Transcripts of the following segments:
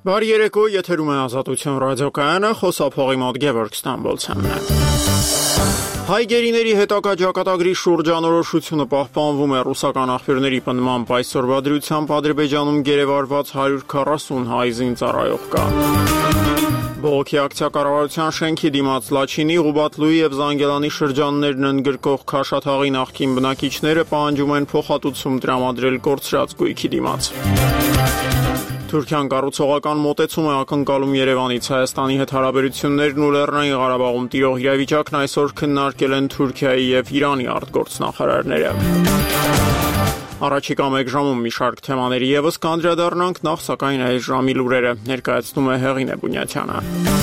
Բարի երեկո, եթերում է Ազատություն ռադիոկայանը, խոսափողի մոտ Գևորգ Ստամբոլցյանն է։ Հայ գերիների հետագա ճակատագրի շուրջ անորոշությունը պահպանվում է ռուսական աղբյուրների պնդմամբ այսօրվա դրությամբ Ադրբեջանում գերեվարված 140 հայ զինծառայող կա։ Բողոքի ակցիա կառավարության շենքի դիմաց Լաչինի, Ղուբատլուի եւ Զանգելանի շրջաններն ընդգրկող Քաշաթաղի նախկին բնակիչները պահանջում են փոխհատուցում տրամադրել կորցրած գույքի դիմաց։ Թուրքիան կառուցողական մոտեցում է ակնկալում Երևանից Հայաստանի հետ հարաբերություններն ու Լեռնային Ղարաբաղում տիրող իրավիճակն այսօր քննարկել են Թուրքիայի եւ Իրանի արտգործնախարարները։ Առաջիկա մեկ ժամում մի շարք թեմաների եւս կանդրադառնանք, նախ սակայն այս ժամի լուրերը ներկայացնում է Հեղինե Բունյաթյանը։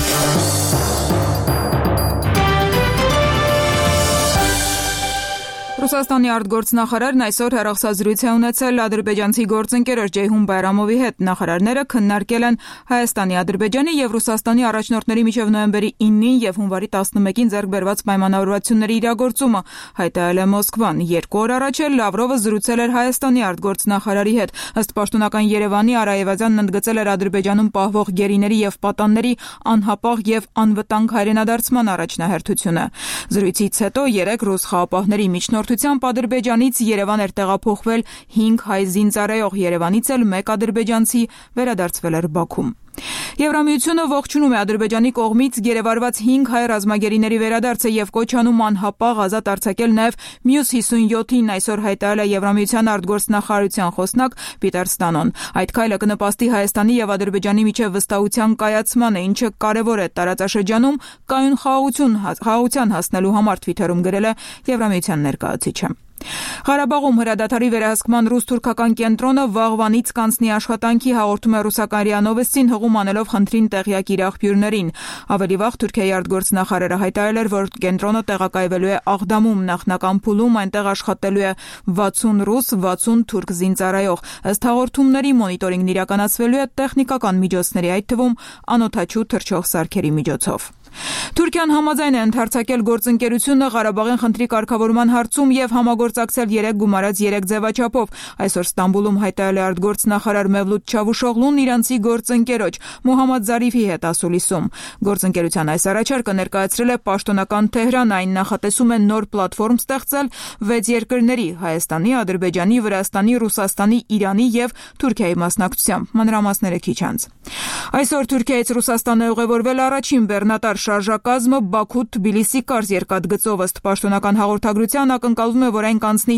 Ռուսաստանի արտգործնախարարն այսօր հեռախոսազրույց է ունեցել ադրբեջանցի գործընկերոջ Ջեյհուն Բայրամովի հետ։ Նախարարները քննարկել են Հայաստանի, Ադրբեջանի եւ Ռուսաստանի առաջնորդների միջև նոյեմբերի 9-ին եւ հունվարի 11-ին ձեռք բերված պայմանավորվածությունների իրագործումը, հայտարարել է Մոսկվան։ 2 օր առաջ էլ Լավրովը զրուցել էր Հայաստանի արտգործնախարարի հետ։ Ըստ պաշտոնական Երևանի, Արայևազյանն ընդգծել էր Ադրբեջանում պահվող գերիների եւ պատանների անհապաղ եւ անվտանգ հայրենադարձման առաջնահերթությունը։ Զրույցից հետո 3 ռուս խաղապահների միջնորդությամբ Ադրբեջանից Երևան էր տեղափոխվել 5 հայ զինծառայող, Երևանից էլ 1 ադրբեջանցի վերադարձվել էր Բաքվում։ Եվրամիությունը ողջունում է Ադրբեջանի կողմից գերեվարված 5 հայ ռազմագերիների վերադարձը եւ կոչ անում անհապաղ ազատ արձակել նաեւ մյուս 57-ին, այսօր հայտարարել է Եվրամիության արտգործնախարարության խոսնակ Պիտեր Ստանոն։ Այդ քայլը կնպաստի Հայաստանի եւ Ադրբեջանի միջև վստահության կայացմանը, ինչը կարեւոր է տարածաշրջանում կայուն խաղաղության հասնելու համար, Թվիթերում գրել է Եվրամիության ներկայացուցիչը։ Ղարաբաղում հրադադարի վերահսկման ռուս-թուրքական կենտրոնը վաղվանից կանցնի աշխատանքի, հաղորդում է ռուսական ՌԻԱ Նովոստին, հղում անելով խնդրին տեղյակ իր աղբյուրներին։ Ավելի վաղ Թուրքիայի արտգործնախարարը հայտարարել էր, որ կենտրոնը տեղակայվելու է Աղդամում, նախնական փուլում այնտեղ աշխատելու է 60 ռուս, 60 թուրք զինծառայող։ Ըստ հաղորդումների մոնիտորինգն իրականացվելու է տեխնիկական միջոցների, այդ թվում անօդաչու թռչող սարքերի միջոցով։ Թուրքիան համաձայն է ընդարձակել գործընկերությունը Ղարաբաղյան խնդրի կարգավորման հարցում եւ համագործակցել 3 գումարած 3 ձևաչափով։ Այսօր Ստամբուլում հայտարարել է արտգործնախարար Մևլութ Չավուշօղլուն իրանցի գործընկերոջ Մոհամմադ Զարիֆի հետ ասուլիսում։ Գործընկերության այս առաջարկը ներկայացրել է պաշտոնական Թեհրան, այն նախատեսում է նոր պլատֆորմ ստեղծել 6 երկրների՝ Հայաստանի, Ադրբեջանի, Վրաստանի, Ռուսաստանի, Իրանի եւ Թուրքիայի մասնակցությամբ։ Մանրամասները քիչ անց։ Այսօր Թուրքիայից Ռուսաստան է ուղևորվել առաջին բեռնատար շարժակազմը Բաքու-Թբիլիսի կարճ երկաթգծով, ըստ պաշտոնական հաղորդագրության ակնկալվում է, որ այն կանցնի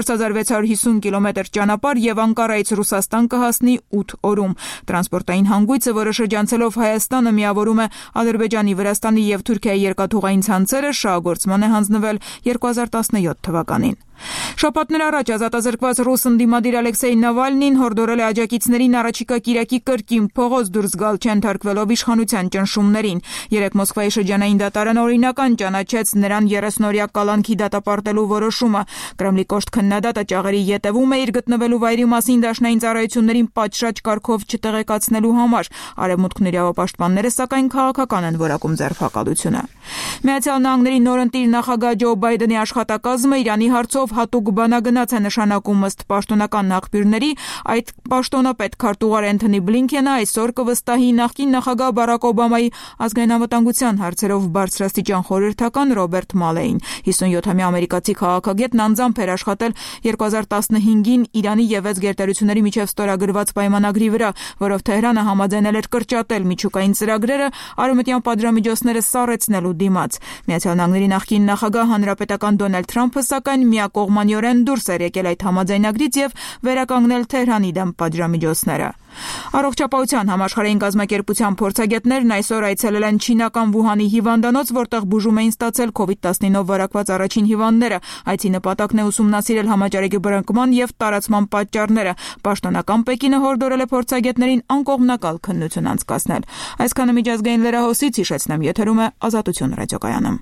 4650 կիլոմետր ճանապարհ եւ Անկարայից Ռուսաստան կհասնի 8 օրում։ Տրանսպորտային հանգույցը, որը շրջանցելով Հայաստանը միավորում է Ադրբեջանի, Վրաստանի եւ Թուրքիայի երկաթուղային ցանցերը, շահագործման է հանձնվել 2017 թվականին։ Շաբաթներ առաջ ազատազրկված ռուս ընդդիմադիր Ալեքսեյ Նավալնին հորդորել է աջակիցներին առաջիկա կիրակի կրկին փողոց դուրս գալ, չընթարկվելով իշխանության ճնշումներին։ Երեկ Մոսկվայի շրջանային դատարանը օրինական ճանաչեց նրան 30-օրյա կալանքի դատապարտելու որոշումը։ Կրեմլի կոշտ քննադատը ճաղերի ետևում է իր գտնվելու վայրի մասին դաշնային ծառայություններին պատշաճ կարգով չտեղեկացնելու համար։ Արևմուտքն իրավապաշտպանները սակայն քաղաքական են որակում ձերբակալությունը։ Միացյալ Նահանգների նորընտիր նախագահ Ջո Բայդենի աշխատակազմը Իրանի հարցով հատուկ բանագնաց է նշանակում, ըստ պաշտոնական աղբյուրների։ Այդ պաշտոնապետ քարտուղար Էնթոնի Բլինքենը այսօր կվստահի նախկին նախագահ Բարակ Օբամայի ազգային անվտանգության հարցերով բարձրաստիճան խորհրդական Ռոբերտ Մալեին։ 57-ամյա ամերիկացի քաղաքագետն անձամբ էր աշխատել 2015-ին Իրանի եւ 6 գերտերությունների միջև ստորագրված պայմանագրի վրա, որով Թեհրանը համաձայնել էր կրճատել միջուկային ծրագրերը արևմտյան պատժամիջոցները սառեցնելու դիմաց։ Միացյալ Նահանգների նախկին նախագահ հանրապետական Դոնալդ Թրամփը սակայն միակողմանիորեն դուրս էր եկել այդ համաձայնագրից եւ վերականգնել Թեհրանի դեմ պատժամիջոցները։ Առողջապահության համաշխարհային կազմակերպության փորձագետներն այսօր այցելել են չինական Վուհանի հիվանդանոց, որտեղ բուժում էին ստացել COVID-19-ով վարակված առաջին հիվանդները։ Այցի նպատակն է ուսումնասիրել համաճարակի բռնկման եւ տարածման պատճառները։ Պաշտոնական Պեկինը հորդորել է փորձագետներին անկողմնակալ քննություն անցկացնել։ Այսքանը միջազգային լրահոսից հիշեցնեմ, եթերում է Ազատություն ռադիոկայանը։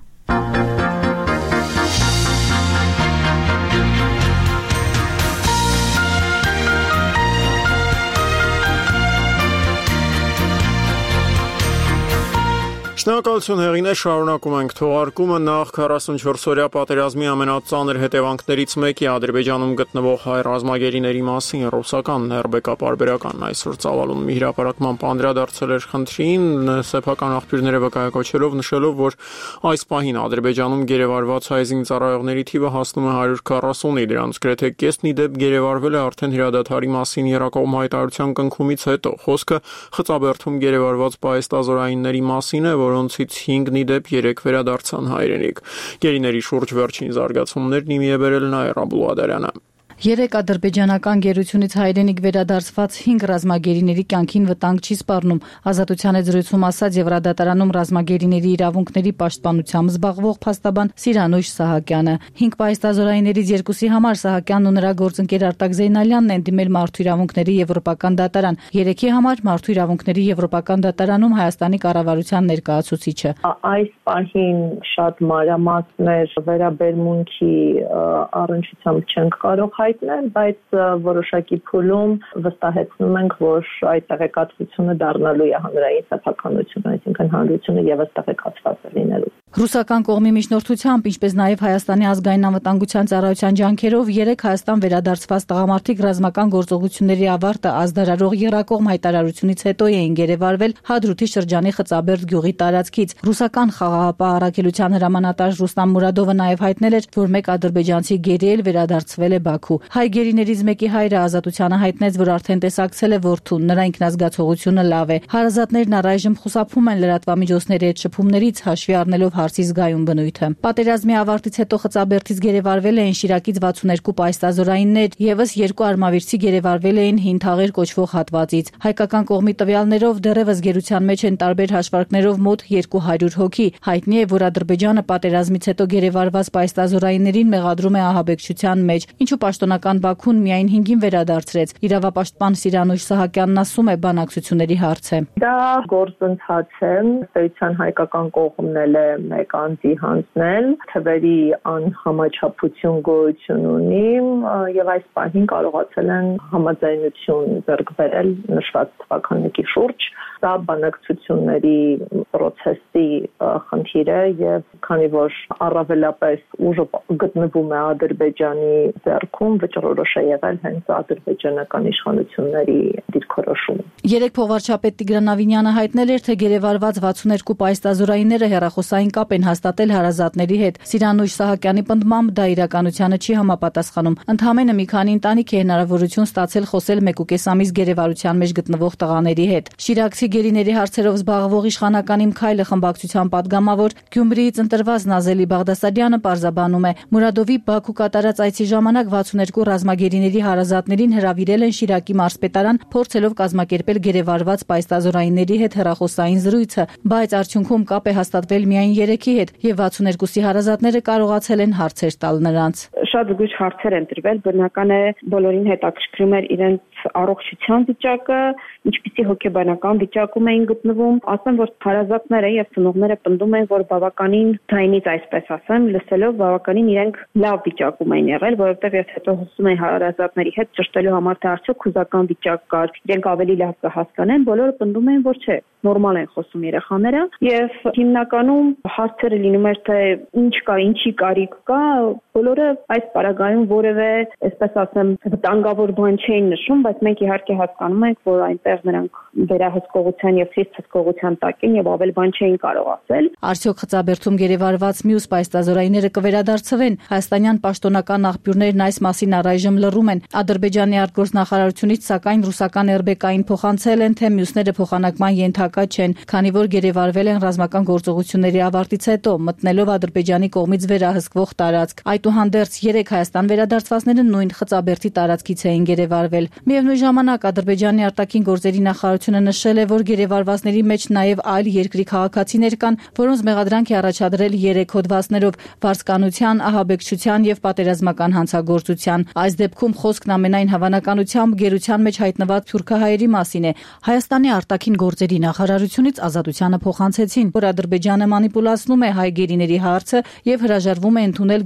Շնորհակալություն հեղինե, շարունակում ենք թողարկումը նախ 44-օրյա պատերազմի ամենածանր հետևանքներից մեկի Ադրբեջանում գտնվող հայ ռազմագերիների մասին ռուսական ներբեկապարբերական այսօր ծավալուն մի հրապարակման անդրադարձել էր խնդրին, սեփական աղբյուրները վկայակոչելով նշելով, որ այս պահին Ադրբեջանում գերեվարված հայ զինծառայողների թիվը հասնում է 140-ի, դրանց գրեթե կեսն ի դեպ գերեվարվել է արդեն հրադադարի մասին երակողմ հայտարարության կնքումից հետո։ Խոսքը խծաբերդում գերեվարված պահեստազորայինների մասին է, որոնցից 5-ն ի դեպ 3 վերադարձան հայրենիք։ Գերիների շուրջ վերջին զարգացումներն իմի է բերել Նաիրա Բուլադարյանը։ 3 ադրբեջանական գերությունից հայրենիք վերադարձված 5 ռազմագերիների կյանքին վտանգ չի սպառնում։ Ազատության հետ զրույցում ասաց Եվրադատարանում ռազմագերիների իրավունքների պաշտպանությամբ զբաղվող փաստաբան Սիրանույշ Սահակյանը։ 5 պահեստազորայիններից 2-ի համար Սահակյանն ու նրա գործընկեր Արտակ Զեյնալյանն են դիմել Մարդու իրավունքների եվրոպական դատարան։ 3-ի համար Մարդու իրավունքների եվրոպական դատարանում Հայաստանի կառավարության ներկայացուցիչը։ Այս պահին շատ մանրամասներ վերաբերմունքի առնչությամբ չենք կարող հայտնել, բայց որոշակի փուլում վստահեցնում ենք, որ այդ տեղեկատվությունը դառնալու է հանրային սեփականություն, այսինքն հանրությունը եւս տեղեկացված է լինելու։ Ռուսական կողմի միջնորդությամբ, ինչպես նաև Հայաստանի ազգային անվտանգության ծառայության ջանքերով 3 Հայաստան վերադարձված տղամարդիկ ռազմական գործողությունների ավարտը ազդարարող եռակողմ հայտարարությունից հետո էին գերեվարվել Հադրութի շրջանի Խծաբերդ գյուղի տարածքից։ Ռուսական խաղաղապահ առաքելության հրամանատար Ռուստամ Մուրադովը նաև հայտնել էր, որ մեկ ադրբեջանցի գերի էլ վերադարձվել է Բաքու։ Հայ գերիներից մեկի հայրը Ազատությանը հայտնեց, որ արդեն տեսակցել է որդուն, նրա ինքնազգացողությունը լավ է։ Հարազատներն առայժմ խուսափում են լրատվամիջոցների հետ շփումներից, հաշվի առնելով հարցի զգայուն բնույթը։ Պատերազմի ավարտից հետո Խծաբերդից գերեվարվել էին Շիրակից 62 պահեստազորայիններ, եւս 2 արմավիրցի գերեվարվել էին Հին Թաղեր կոչվող հատվածից։ Հայկական կողմի տվյալներով դեռևս գերության մեջ են տարբեր հաշվարկներով մոտ 200 հոգի։ Հայտնի է, որ Ադրբեջանը պատերազմից հետո գերեվարված պահեստազորայիններին մեղադրում է ահաբեկչության մեջ, ինչու պաշտոնական Բաքուն միայն 5-ին վերադարձրեց։ Իրավապաշտպան Սիրանույշ Սահակյանն ասում է, բանակցությունների հարց է։ Դա գործընթաց է, ըստ հայկական կողմն էլ է մեկ անձի հանձնել, թվերի անհամաչափություն գոյություն ունի եւ այս պահին կարողացել են համաձայնություն ձեռք բերել նշված թվականների շուրջ։ Սա բանակցությունների process-ի խնդիր է եւ քանի որ առավելապես ուժը գտնվում է Ադրբեջանի ձեռքում, վճռորոշ է եղել հենց ադրբեջանական իշխանությունների դիրքորոշումը։ 3 փոխվարչապետ Տիգրան Ավինյանը հայտնել էր, թե գերեվարված 62 պահեստազորայինները հեռախոսային կապ են հաստատել հարազատների հետ։ Սիրանույշ Սահակյանի պնդմամբ դա իրականությանը չի համապատասխանում։ Ընդամենը մի քանի ընտանիք է հնարավորություն ստացել խոսել 1.5 ամիս գերեվարության մեջ գտնվող տղաների հետ։ Շիրակցի գերիների հարցերով զբաղվող իշխանական Իմ Քայլը խմբակցության падգամավոր Գյումրիից ընտրված Նազելի Բաղդասարյանը պարզաբանում է, Մուրադովի Բաքու կատարած այցի ժամանակ 62 ռազմագերիների հարազատներին հրավիրել են Շիրակի մարզպետարան, փորձելով կազմակերպել գերեվարված պահեստազորայինների հետ հեռախոսային զրույցը, բայց արդյունքում կապ է հաստատվել միայն 3-ի հետ եւ 62-ի հարազատները կարողացել են հարցեր տալ նրանց։ Շատ զգույշ հարցեր են տրվել, բնական է բոլորին հետաքրքրում էր իրենց առողջության վիճակը, ինչպիսի հոգեբանական վիճակում էին գտնվում։ Ասեմ, որ հարազատները եւ ծնողները պնդում են, որ բավականին ձայնից, այսպես ասեմ, լսելով բավականին իրենք լավ վիճակում են եղել, որովհետեւ ես հետո հոսում եմ հարազատների հետ ճշտելու համար, թե արդյոք հուզական վիճակ կար, իրենք ավելի լավ կհասկանեն, բոլորը պնդում են, որ չէ, նորմալ են խոսում երեխաները եւ հիմնականում հարցերը լինում էր, թե ինչ կա, ինչի կարիք կա, բոլորը այս պարագայում որևէ, այսպես ասեմ, վտանգավոր բան չէին նշում, բայց մենք իհարկե հասկանում ենք, որ այնտեղ նրանք վերահսկողության եւ խիստ հսկողության տակ են եւ ավել բան չէին կարող ասել։ Արդյոք Խծաբերդում գերեվարված մյուս պահեստազորայինները կվերադարձվեն։ Հայաստանյան պաշտոնական աղբյուրներն այս մասին առայժմ լռում են։ Ադրբեջանի արտգործնախարարությունից սակայն ռուսական ՌԲԿ-ին փոխանցել են, թե մյուսները փոխանակման ենթակա չեն, քանի որ գերեվարվել են ռազմական գործողությունների ավարտից հետո, մտնելով Ադրբեջանի կողմից վերահսկվող տարածք։ Այդուհանդերձ 3 Հայաստան վերադարձվածները նույն Խծաբերդի տարածքից էին գերեվարվել։ Միևնույն ժամանակ Ադրբեջանի արտաքին գործերի նախարարությունը նշել է, որ գերեվարվածների մեջ նաև այլ երկրի քաղաքացիներ կան, որոնց մեղադրանք է առաջադրել 3 հոդվածներով՝ վարձկանության, ահաբեկչության եւ պատերազմական հանցագործության։ Այս դեպքում խոսքն ամենայն հավանականությամբ գերության մեջ հայտնված թուրքահայերի մասին է։ Հայաստանի արտաքին գործերի նախարարությունից Ազատությանը փոխանցեցին, որ Ադրբեջանը մանիպուլացնում է հայ գերիների հարցը եւ հրաժարվում է ընդունել գերեվարության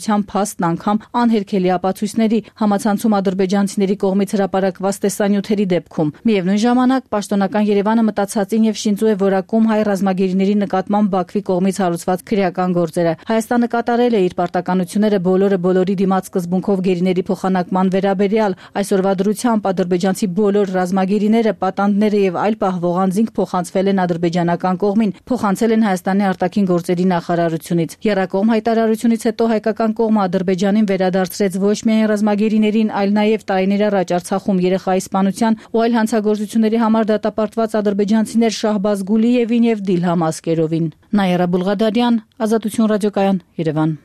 կառավարության փաստն անգամ անհերքելի ապացույցների համացանցում ադրբեջանցիների կողմից հրապարակված տեսանյութերի դեպքում։ Միևնույն ժամանակ պաշտոնական Երևանը մտածածին եւ շինծու է որակում հայ ռազմագերիների նկատմամբ Բաքվի կողմից հարուցված քրեական գործերը։ Հայաստանը կատարել է իր պարտականությունները բոլորի դիմաց սկզբունքով գերիների փոխանակման վերաբերյալ։ Այսօրվա դրությամբ ադրբեջանցի բոլոր ռազմագերիները, պատանդները եւ այլ պահվող անձինք փոխանցվել են ադրբեջանական կողմին, փոխանցել են Հայաստանի արտաքին գործերի նախարարությունից։ Եռակողմ հայտարարությունից հետո հայկական կողմը Ադրբեջանին վերադարձրեց ոչ միայն ռազմագերիներին, այլ նաեւ տարիներ առաջ Արցախում երեխայի սպանության ու այլ հանցագործությունների համար դատապարտված ադրբեջանցիներ Շահբազ Գուլիևին եւ Դիլհամ Ասկերովին։ Նաիրա Բուլղադարյան, Ազատություն ռադիոկայան, Երևան։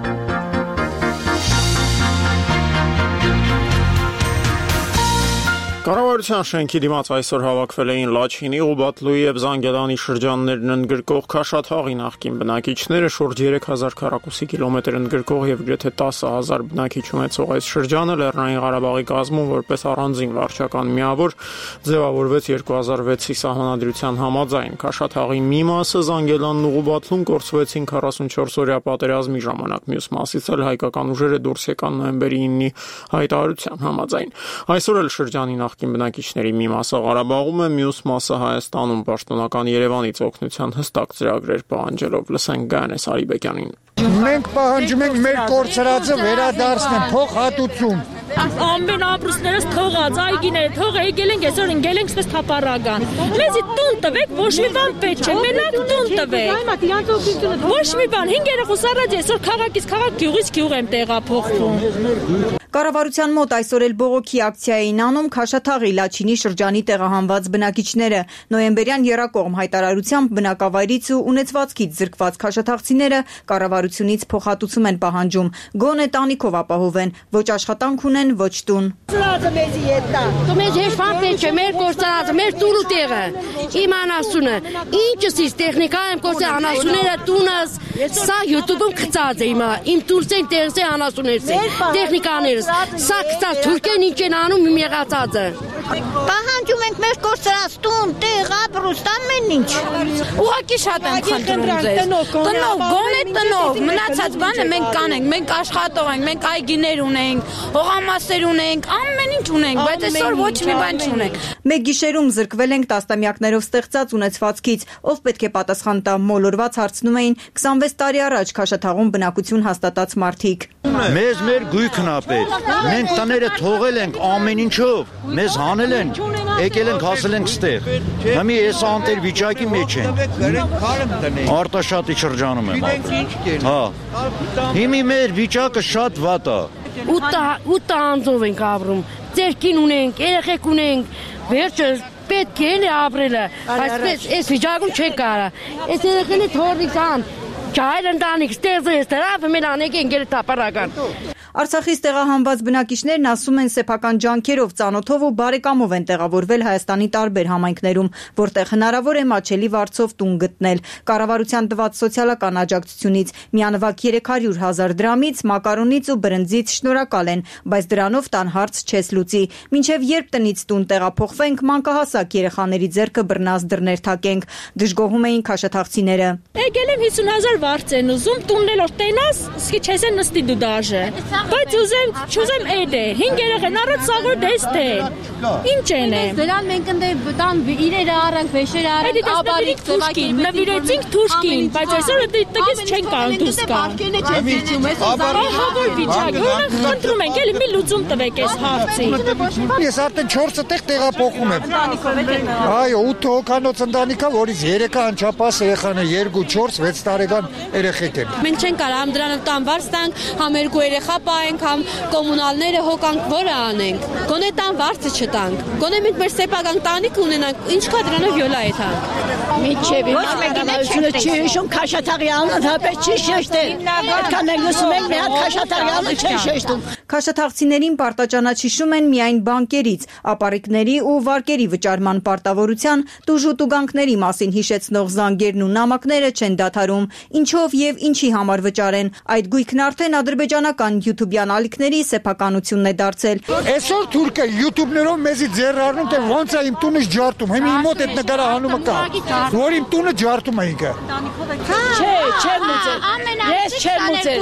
Կառավարության շենքի դիմաց այսօր հավաքվել էին Լաչինի, Ղուբատլուի եւ Զանգելանի շրջաններն ընդգրկող Քաշաթաղի նախկին բնակիչները, շուրջ 3000 քառակուսի կիլոմետր ընդգրկող եւ գրեթե 10000 բնակիչ ունեցող այս շրջանը Լեռնային Ղարաբաղի կազմում որպես առանձին վարչական միավոր ձևավորվեց 2006-ի սահմանադրության համաձայն։ Քաշաթաղի մի մասը Զանգելանն ու Ղուբատլուն կորցվեցին 44-օրյա պատերազմի ժամանակ, մյուս մասից էլ հայկական ուժերը դուրս եկան նոյեմբերի 9-ի հայտարարության համաձայն։ Այսօր էլ շրջանի նախկին բնակիչների մի մասը Ղարաբաղում է, մյուս մասը Հայաստանում, պաշտոնական Երևանից օգնության հստակ ծրագրեր պահանջելով։ Լսենք Գայանես Արիբեկյանին։ Մենք պահանջում ենք մեր կորցրածը վերադարձնել, փոխհատուցում։ Ամեն ապրուստներս թողած, այգիները թող եկել ենք, այսօր ընկել ենք ստես թափառական։ Մեզի տուն տվեք, ոչ մի բան պետք չէ, մենակ տուն տվեք։ Ոչ մի բան, 5 երեխուս առաջ այսօր քաղաքից քաղաք, գյուղից գյուղ եմ տեղափոխվում։ Կառավարության մոտ այսօր էլ բողոքի ակցիա էին անում Քաշաթաղի Լաչինի շրջանի տեղահանված բնակիչները։ Նոյեմբերյան եռակողմ հայտարարությամբ բնակավայրից ու ունեցվածքից զրկված քաշաթաղցիները կառավարությունից փոխհատուցում են պահանջում, գոնե տանիքով ապահովեն, ոչ աշխատանք ունեն, ոչ տուն։ Ծրածը մեզի հետա։ Մեզ հեշտան չէ, մեր կորցրածը, մեր տուրու տեղը, իմ անասունը, ինչսից տեխնիկա եմ կորցրել, անասունները տունս, սա YouTube-ում գծած է իմ տուրսեն տեղսե անասուներս, տեխնիկաներ Սա կտած թուրքեն ինչ են անում իմ եղածածը։ Պահանջում ենք մեր կորցրած տուն, տեղ, ապրուստ, ամեն ինչ։ Ուղղակի շատ եմ խնդրում ձեզ։ Տնով, գոնե տնով, մնացած բանը մենք կանենք, մենք աշխատող ենք, մենք այգիներ ունենք, հողամասեր ունենք, ամեն ինչ ունենք, բայց այսօր ոչ մի բան չունենք։ Մեկ գիշերում զրկվել ենք տասնամյակներով ստեղծած ունեցվածքից, ով պետք է պատասխան տա, մոլորված հարցնում էին 26 տարի առաջ Քաշաթաղում բնակություն հաստատած մարդիկ։ Մեզ մեր գույքն ապեր, մենք տները թողել ենք ամեն ինչով, մեզ հանել են, եկել ենք հասել ենք ստեղ, հիմի ես անտեր վիճակի մեջ են, Արտաշատի շրջանում եմ ապրում, հիմի մեր վիճակը շատ վատ է, 8 անձով ենք ապրում, ձերքին ունենք, երեխեք ունենք, վերջը պետք է էլի ապրելը, այսպես այս վիճակում չեք կարա, այս երեխենի թորնից ան, Չայր ընտանիք ստեղծը ես դրավ մեր անեք ընկել թափառական։ Արցախից տեղահանված բնակիչներն ասում են սեփական ջանքերով, ծանոթով ու բարեկամով են տեղավորվել Հայաստանի տարբեր համայնքներում, որտեղ հնարավոր է մաչելի վարձով տուն գտնել։ Կառավարության տված սոցիալական աջակցությունից միանվագ 300,000 դրամից, մակարոնից ու բրնձից շնորհակալ են, բայց դրանով տան հարց չես լուծի։ Մինչև երբ տնից տուն տեղափոխվենք, մանկահասակ երեխաների ձեռքը բռնած դռներ թակենք, դժգոհում էին քաշաթաղցիները։ Եկել եմ 50,000 վարձ են ուզում, տունն էլ որ տենաս, իսկի չես են նստի դու դաժե։ Բայց չուզեմ էդ է, 5 երեխան առած սաղոր դես թե, ինչ են է։ Դրան մենք ընդ տան իրերը առանք, վեշերը առանք, ապարիկ թուշկին, նվիրեցինք թուշկին, բայց այսօր տգից չեն կարող դուրս գալ։ Ահավոր վիճակ, որոնք խնդրում ենք, էլի մի լուծում տվեք այս հարցի։ Ես արդեն 4 տեղ տեղափոխում եմ։ Այո, 8 հոգանոց ընտանիքա, որից 3-ը անչափահաս երեխան է, 2, 4, 6 տարեկան երեխեք են։ Մենք չենք կարող համ դրանով տան վարձ տանք, համ երկու երեխա պահենք, համ կոմունալները հոգանք, որը անենք։ Գոնե տան վարձը չտանք։ Գոնե մենք մեր սեփական տանիք ունենանք, ինչ կա դրանով յոլա է տանք։ Միջև կառավարությունը չի հիշում Քաշաթաղի անհատապես չի շեշտել։ Այդքան ենք լսում ենք, մի հատ Քաշաթաղի անունը չի շեշտում։ Քաշաթաղցիներին պարտաճանաչում են միայն բանկերից, ապառիկների ու վարկերի վճարման պարտավորության, տուժուտուգանքների մասին հիշեցնող զանգերն ու նամակները չեն դադարում, ինչով եւ ինչի համար վճարեն։ Այդ գույքն արդեն ադրբեջանական յութուբյան ալիքների սեփականությունն է դարձել։ Այսօր թուրքը յութուբներով մեզի ձեռ առնում, թե ոնց է իմ տունը ջարդում։ Հիմա իմ մոտ այդ նկարահանումը կա, որ իմ տունը ջարդում է ինքը։ չեմ ուզել։ Ես չեմ ուզել։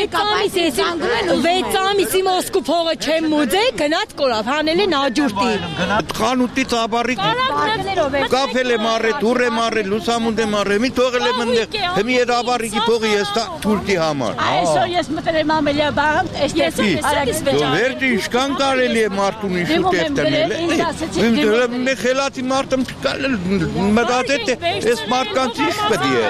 6 ամիսի Մոսկու փողը չեմ ուզել, գնաց կորավ, հանել են աջուրտի։ Խանութից աբարիկ կապել եմ առել, դուր եմ առել, լուսամուտ եմ առել, մի թողել եմ ընդեղ։ Հիմի այդ աբարիկի փողը ես թուրքի համար։ Այսօր ես մտել եմ ամելիա բան, այստեղ Վերջը ինչքան կարելի է մարդուն իշու տեխտնել։ Իմ խելացի մարդը մտածեց այս մարդկանց ինչ պետք է։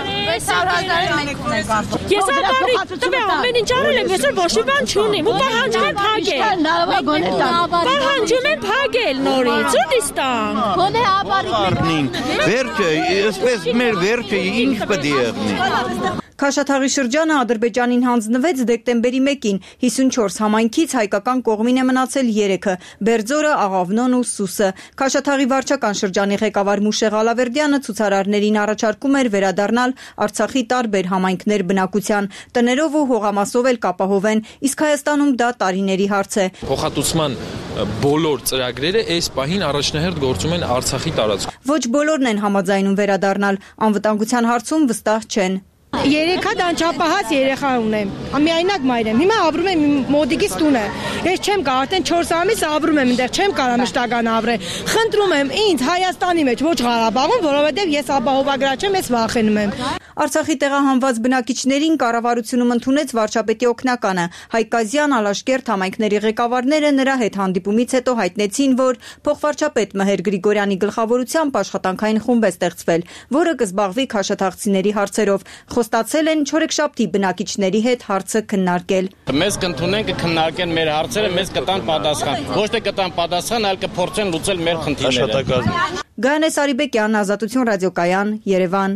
Ես աբարիկ տվե ամեն ինչ արել եմ, այսօր ոչ մի բան չունեմ, ու պահանջում եմ փակել։ Պահանջում եմ փակել նորից, ո՞ւտից տան։ Գոնե աբարիկ։ Վերջը, այսպես մեր վերջը ինչ պետք է եղնի։ Քաշաթաղի շրջանը Ադրբեջանին հանձնվեց դեկտեմբերի 1-ին, 54 համայնքից հայկական կողմին է մնացել 3-ը՝ Բերձորը, Աղավնոն ու Սուսը։ Քաշաթաղի վարչական շրջանի ղեկավար Մուշեղ Ալավերդյանը ցուցարարներին առաջարկում էր վերադառնալ Արցախի տարբեր համայնքներ բնակության, տներով ու հողամասով էլ կապահովեն, իսկ Հայաստանում դա տարիների հարց է։ Փոխհատուցման բոլոր ծրագրերը այս պահին առաջնահերթ գործում են Արցախի տարածքում։ Ոչ բոլորն են համաձայնում վերադառնալ, անվտանգության հարցում վստահ չեն։ 3 հատ անչափահաս երեխա ունեմ, միայնակ մայր եմ, հիմա ապրում եմ մոդիկից տունը, ես չեմ կարող, արդեն 4 ամիս ապրում եմ այնտեղ, չեմ կարող մշտական ապրել, խնդրում եմ ինձ Հայաստանի մեջ, ոչ Ղարաբաղում, որովհետև ես ապահովագրաչ եմ, ես վախենում եմ։ Արցախի տեղահանված բնակիչներին կառավարությունում ընդունեց վարչապետի օգնականը։ Հայկ Կազյան, Ալաշկերտ համայնքների ղեկավարները նրա հետ հանդիպումից հետո հայտնեցին, որ փոխվարչապետ Մհեր Գրիգորյանի գլխավորությամբ աշխատանքային խումբ է ստեղծվել, որը կզբաղվի քաշաթաղցիների հարցերով։ Խոստացել են չորեքշաբթի բնակիչների հետ հարցը քննարկել։ Մեզ կընդունեն, կքննարկեն մեր հարցերը, մեզ կտան պատասխան։ Ոչ թե կտան պատասխան, այլ կփորձեն լուծել մեր խնդիրները։ Գայանե Սարիբեկյան, Ազատություն ռադիոկայան, Երևան։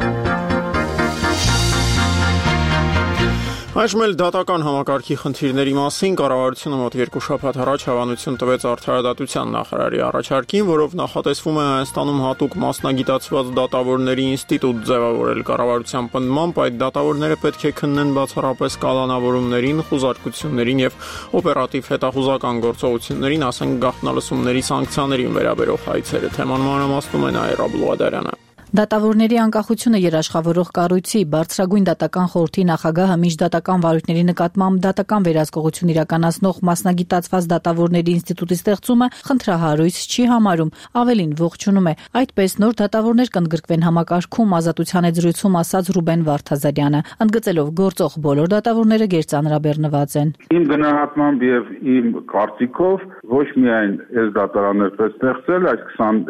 Այժմ էլ դատական համակարգի խնդիրների մասին կառավարությունը մոտ 2 շաբաթ առաջ հավանություն տվեց Արդարադատության նախարարի առաջարկին, որով նախատեսվում է Հայաստանում հատուկ մասնագիտացված դատավորների ինստիտուտ ձևավորել։ Կառավարության պնդմամբ այդ դատավորները պետք է քննեն բացառապես կալանավորումներին, խուզարկություններին եւ օպերատիվ հետախուզական գործողություններին, ասենք գաղտնալսումների սանկցիաներին վերաբերող հայցերը։ Թեման մանրամասնում է Նաիրա Բլուադարյանը։ Դատավորների անկախությունը երաշխավորող կառույցի բարձրագույն դատական խորհրդի նախագահը միջդատական վարույթների նկատմամբ դատական վերահսկողություն իրականացնող մասնագիտացված դատավորների ինստիտուտի ստեղծումը խնդրահարույց չի համարում, ավելին ողջունում է։ Այդպես նոր դատավորներ կընդգրկվեն համակարգում, Ազատության հետ զրույցում ասաց Ռուբեն Վարդազարյանը, ընդգծելով գործող բոլոր դատավորները գերծանրաբեռնված են։ Իմ գնահատմամբ եւ իմ կարծիքով ոչ միայն այս դատարաններ պետք ստեղծել, այս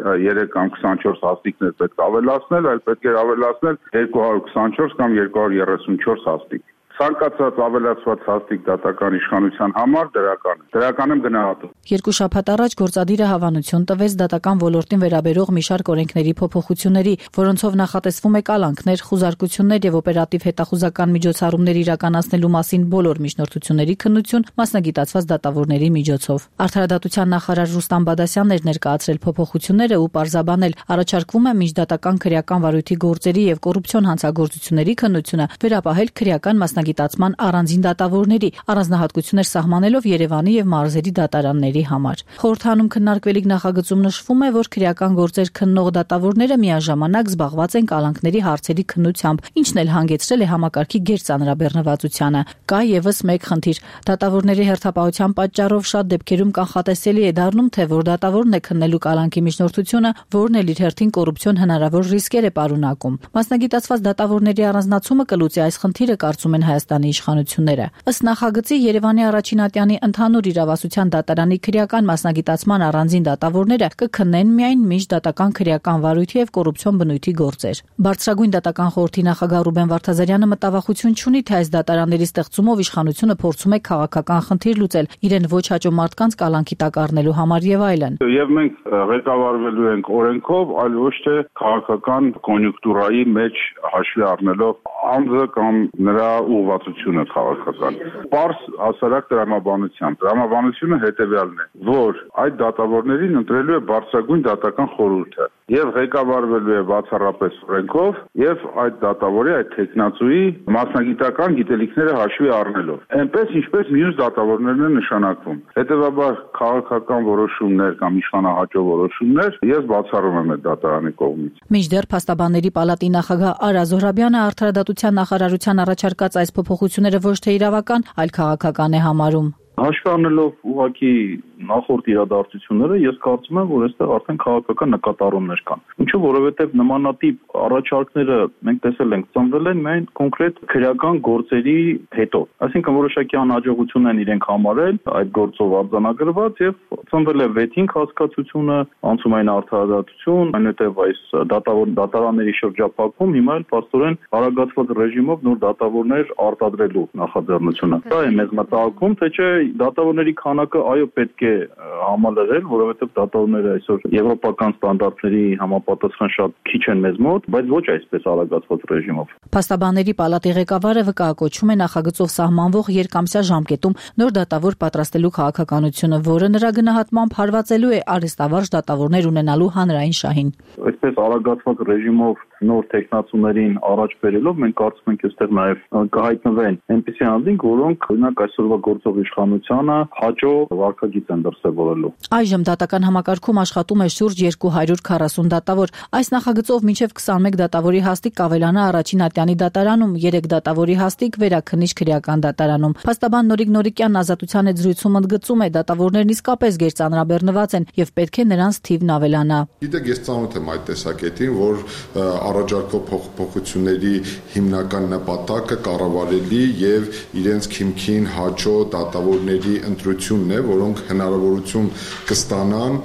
23 կամ 24 հաստիկներ պետք ավելացնել, այլ պետք է ավելացնել 224 կամ 234 հաստիկ։ Ցանկացած ավելացված հաստիկ դատական իշխանության համար դրական եմ գնահատում։ 2 շաբաթ առաջ գործադիրը հավանություն տվեց դատական ոլորտին վերաբերող մի շարք օրենքների փոփոխությունների, որոնցով նախատեսվում է կալանքներ, խուզարկություններ եւ օպերատիվ հետախուզական միջոցառումներ իրականացնելու մասին բոլոր միջնորդությունների քննություն մասնագիտացված դատավորների միջոցով։ Արդարադատության նախարար Ռուստամ Բադասյանն էր ներկայացրել փոփոխությունները ու պարզաբանել, առաջարկվում է միջդատական քրեական վարույթի գործերի եւ կոռուպցիոն հանցագործությունների քննությունը վերապահել քրեական մասնագիտացման առանձին դատավորների, առանձնահատկություններ սահմանելով Երևանի եւ մարզերի դատարանների համար։ Խորհրդանում քննարկվելիք նախագծում նշվում է, որ քրեական գործեր քննող դատավորները միաժամանակ զբաղված են կալանքների հարցերի քննությամբ, ինչն էլ հանգեցրել է համակարգի գերծանրաբեռնվածությանը։ Կա եւս մեկ խնդիր. դատավորների հերթապահության պատճառով շատ դեպքերում կանխատեսելի է դառնում, թե որ դատավորն է քննելու կալանքի միջնորդությունը, որն էլ իր հերթին կոռուպցիոն հնարավոր ռիսկեր է պարունակում։ Մասնագիտացված դատավորների առանձնացումը կլուծի այս խնդիրը, կարծում են Հայաստանի իշխանությունները։ Ըստ նախագծի Երևանի առաջին ատյանի ընդհանուր իրավասության դատարանի քրեական մասնագիտացման առանձին դատավորները կքննեն միայն միջդատական քրեական վարույթի եւ կոռուպցիոն բնույթի գործեր։ Բարձրագույն դատական խորհրդի նախագահ Ռուբեն Վարդազարյանը մտավախություն չունի, թե այս դատարանների ստեղծումով իշխանությունը փորձում է քաղաքական խնդիր լուծել, իրեն ոչ հաճո մարդկանց կալանքի տակ առնելու համար եւ այլն։ Եվ մենք ղեկավարվելու ենք օրենքով, այլ ոչ թե քաղաքական կոնյունկտուրայի մեջ հաշվի առնելով անձը կամ նրա ուղղվածությունը քաղաքական։ Պարզ հասարակ տրամաբանությունը հետևյալն է, որ այդ դատավորներին ընտրելու է բարձրագույն դատական խորհուրդը եւ ղեկավարվելու է բացառապես օրենքով եւ այդ դատավորի, այդ տեխնացուի մասնագիտական գիտելիքները հաշվի առնելով։ Այնպես ինչպես մյուս դատավորներն են նշանակվում։ Հետևաբար քաղաքական որոշումներ կամ իշխանահաճո որոշումներ ես բացառում եմ այդ դատարանի կողմից։ Մինչդեռ Փաստաբանների պալատի նախագահ Արա Զոհրաբյանը Արդարադատության արտադրության նախարարության առաջարկած այս փոփոխությունները ոչ թե իրավական, այլ քաղաքական է համարում։ Հաշվի առնելով ուղղակի նախորդ իրադարձությունները, ես կարծում եմ, որ այստեղ արդեն քաղաքական նկատառումներ կան։ Ինչու, որովհետև նմանատիպ առաջարկները մենք տեսել ենք ծնվել են միայն կոնկրետ քրեական գործերի հետո։ Այսինքն որոշակի անհաջողություն են իրենք համարել այդ գործով արձանագրված եւ ծնվել է վեթինգ հասկացությունը, անցումային արդարադատություն, այնուհետև այս դատարանների շրջափակում, հիմա էլ փաստորեն հարագացված ռեժիմով նոր դատավորներ արտադրելու նախաձեռնությունը։ Դա է մեզ մտահոգում, թե չէ դատավորների քանակը այո պետք է համալրել, որովհետև դատավորները այսօր եվրոպական ստանդարտների համապատասխան շատ քիչ են մեզ մոտ, բայց ոչ այսպես արագացված ռեժիմով։ Փաստաբանների պալատի ղեկավարը վկայակոչում է նախագծով սահմանվող երկամսյա ժամկետում նոր դատավոր պատրաստելու քաղաքականությունը, որը նրա գնահատմամբ հարվածելու է արհեստավարժ դատավորներ ունենալու հանրային շահին։ Այսպես արագացված ռեժիմով նոր տեխնացուներին առաջ բերելով մենք կարծում ենք այստեղ նաև կհայտնվեն այնպիսի անձինք, որոնք օրինակ այսօրվա գործող իշխանությանը հաճո վարքագիծ են դրսևորելու։ Այժմ դատական համակարգում աշխատում է շուրջ 240 դատավոր։ Այս նախագծով մինչև 21 դատավորի հաստիք կավելանա առաջին ատյանի դատարանում, 3 դատավորի հաստիք վերաքննիչ քրեական դատարանում։ Փաստաբան Նորիկ Նորիկյանն Ազատության հետ զրույցում ընդգծում է, դատավորներն իսկապես գերծանրաբեռնված են եւ պետք է նրանց թիվն ավելանա։ Գիտեք, ես ծանոթ եմ այդ տեսակետին, որ առաջարկվող փոփոխությունների հիմնական նպատակը կառավարելի եւ իրենց քիմքին հաճո դատավորների ընտրությունն է, որոնք հնարավորություն կստանան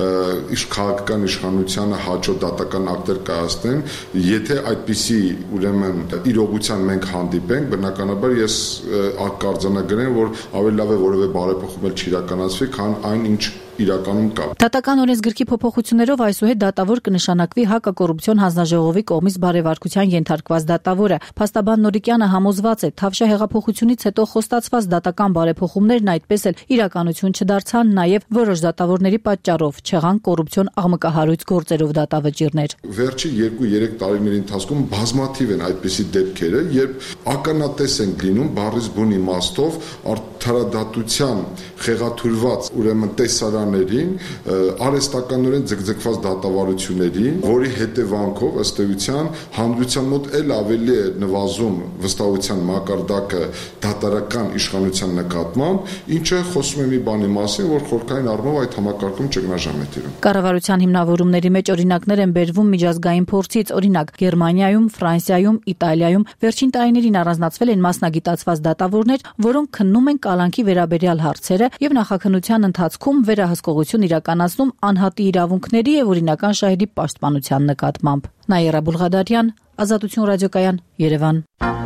քաղաքական իշխանությանը հաճո դատական ակտեր կայացնեն, եթե այդպիսի ուրեմն իրողության մենք հանդիպենք, բնականաբար ես կարձանագրեմ, որ ավելի լավ է որևէ բարեփոխում չիրականացվի, քան այն ինչ իրականում կա։ Դատական օրենսգրքի փոփոխություններով այսուհետ դատավոր կնշանակվի հակակոռուպցիոն հանձնաժողովի կողմից բարևարկության ենթարկված դատավորը։ Փաստաբան Նորիկյանը համոզված է, Թավշյա հեղափոխությունից հետո խոստացված դատական բարեփոխումներն այդպես էլ իրականություն չդարձան, նաև որոշ դատավորների պատճառով չեղան կոռուպցիոն աղմկահարույց գործերով դատավճիռներ։ Վերջին 2-3 տարիների ընթացքում բազմաթիվ են այդպիսի դեպքերը, երբ ականատես են լինում բառից բուն իմաստով արդարադատության խեղաթյուրված ուրեմն տեսարաններին, արհեստականորեն ձգձգված դատավարություններին, որի հետևանքով ըստ էության հանրության մոտ էլ ավելի է նվազում վստահության մակարդակը դատարական իշխանության նկատմամբ, ինչը խոսում է մի բանի մասին, որ խորհրդային առումով այդ համակարգում ճգնաժամ է տիրում։ Կառավարության հիմնավորումների մեջ օրինակներ են բերվում միջազգային փորձից, օրինակ Գերմանիայում, Ֆրանսիայում, Իտալիայում վերջին տարիներին առանձնացվել են մասնագիտացված դատավորներ, որոնք քննում են կալանքի վերաբերյալ հարցերը եւ նախաքննության ընթացքում վերահսկողություն իրականացնում անհատի իրավունքների եւ օրինական շահերի պաշտպանության նկատմամբ։ Նաիրա Բուլղադարյան, Ազատություն ռադիոկայան, Երևան։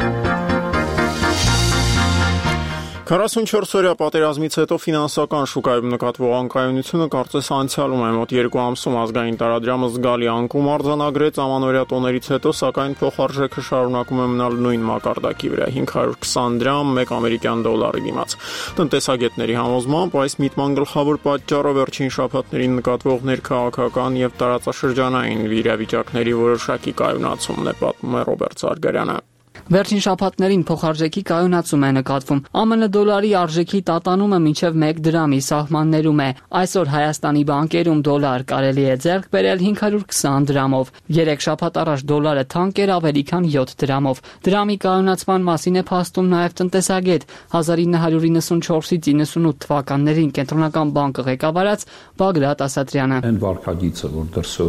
44-օրյա պատերազմից հետո ֆինանսական շուկայում նկատվող անկայունությունը կարծես անցյալում է մոտ 2 ամսում ազգային տարադրամը զգալի անկում արձանագրեց ամանորյա տոներից հետո, սակայն փոխարժեքը շարունակում է մնալ նույն մակարդակի վրա 520 դրամ 1 ամերիկյան դոլարի դիմաց։ Տնտեսագետների համոզմամբ այս միտման գլխավոր պատճառը վերջին շաբաթներին նկատվող ներքաղաքական եւ տարածաշրջանային իրավիճակների որոշակի կայունացումն է, պատմում է Ռոբերտ Զարգարյանը։ Վերջին շաբաթներին փոխարժեքի կայունացում է նկատվում։ ԱՄՆ դոլարի արժեքի տատանումը մինչև 1 դրամի սահմաններում է։ Այսօր Հայաստանի բանկերում դոլար կարելի է ձեռք բերել 520 դրամով։ 3 շաբաթ առաջ դոլարը թանկ էր ավելի քան 7 դրամով։ Դրամի կայունացման մասին է փաստում նաև տնտեսագետ 1994-ից 98 թվականներին Կենտրոնական բանկը ղեկավարած Բագրատ Ասատրյանը։ Այն վարկագիծը, որ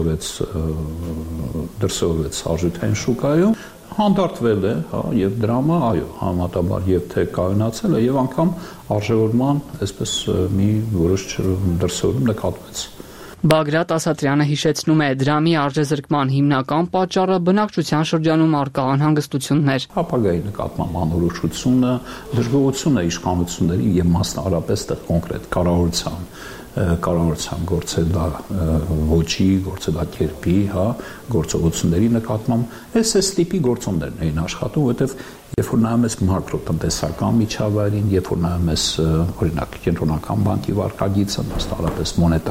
դրսևորվեց արժութային շուկայում, հանդարտվել է, եւ դրամը, այո, համատաբար եւ թե կայունացել է եւ անգամ արժեվորման այսպես մի որոշ դրսևորում նկատվեց։ Բագրատ Ասատրյանը հիշեցնում է, դրամի արժեզրկման հիմնական պատճառը բնակչության շրջանում առկա անհանգստություններ։ Ապագայի նկատմամբ անորոշությունը, դժգոհությունը իշխանությունների եւ մասնավորապես կոնկրետ կառավարության գործելա ոչի, գործելա կերպի, գործողությունների նկատմամբ այս տիպի գործոններն էին աշխատում, որովհետև երբ որ նայում ես մակրոտնտեսական միջավայրին, երբ որ նայում ես օրինակ Կենտրոնական բանկի վարկագիծը, մասնավորապես մոնետար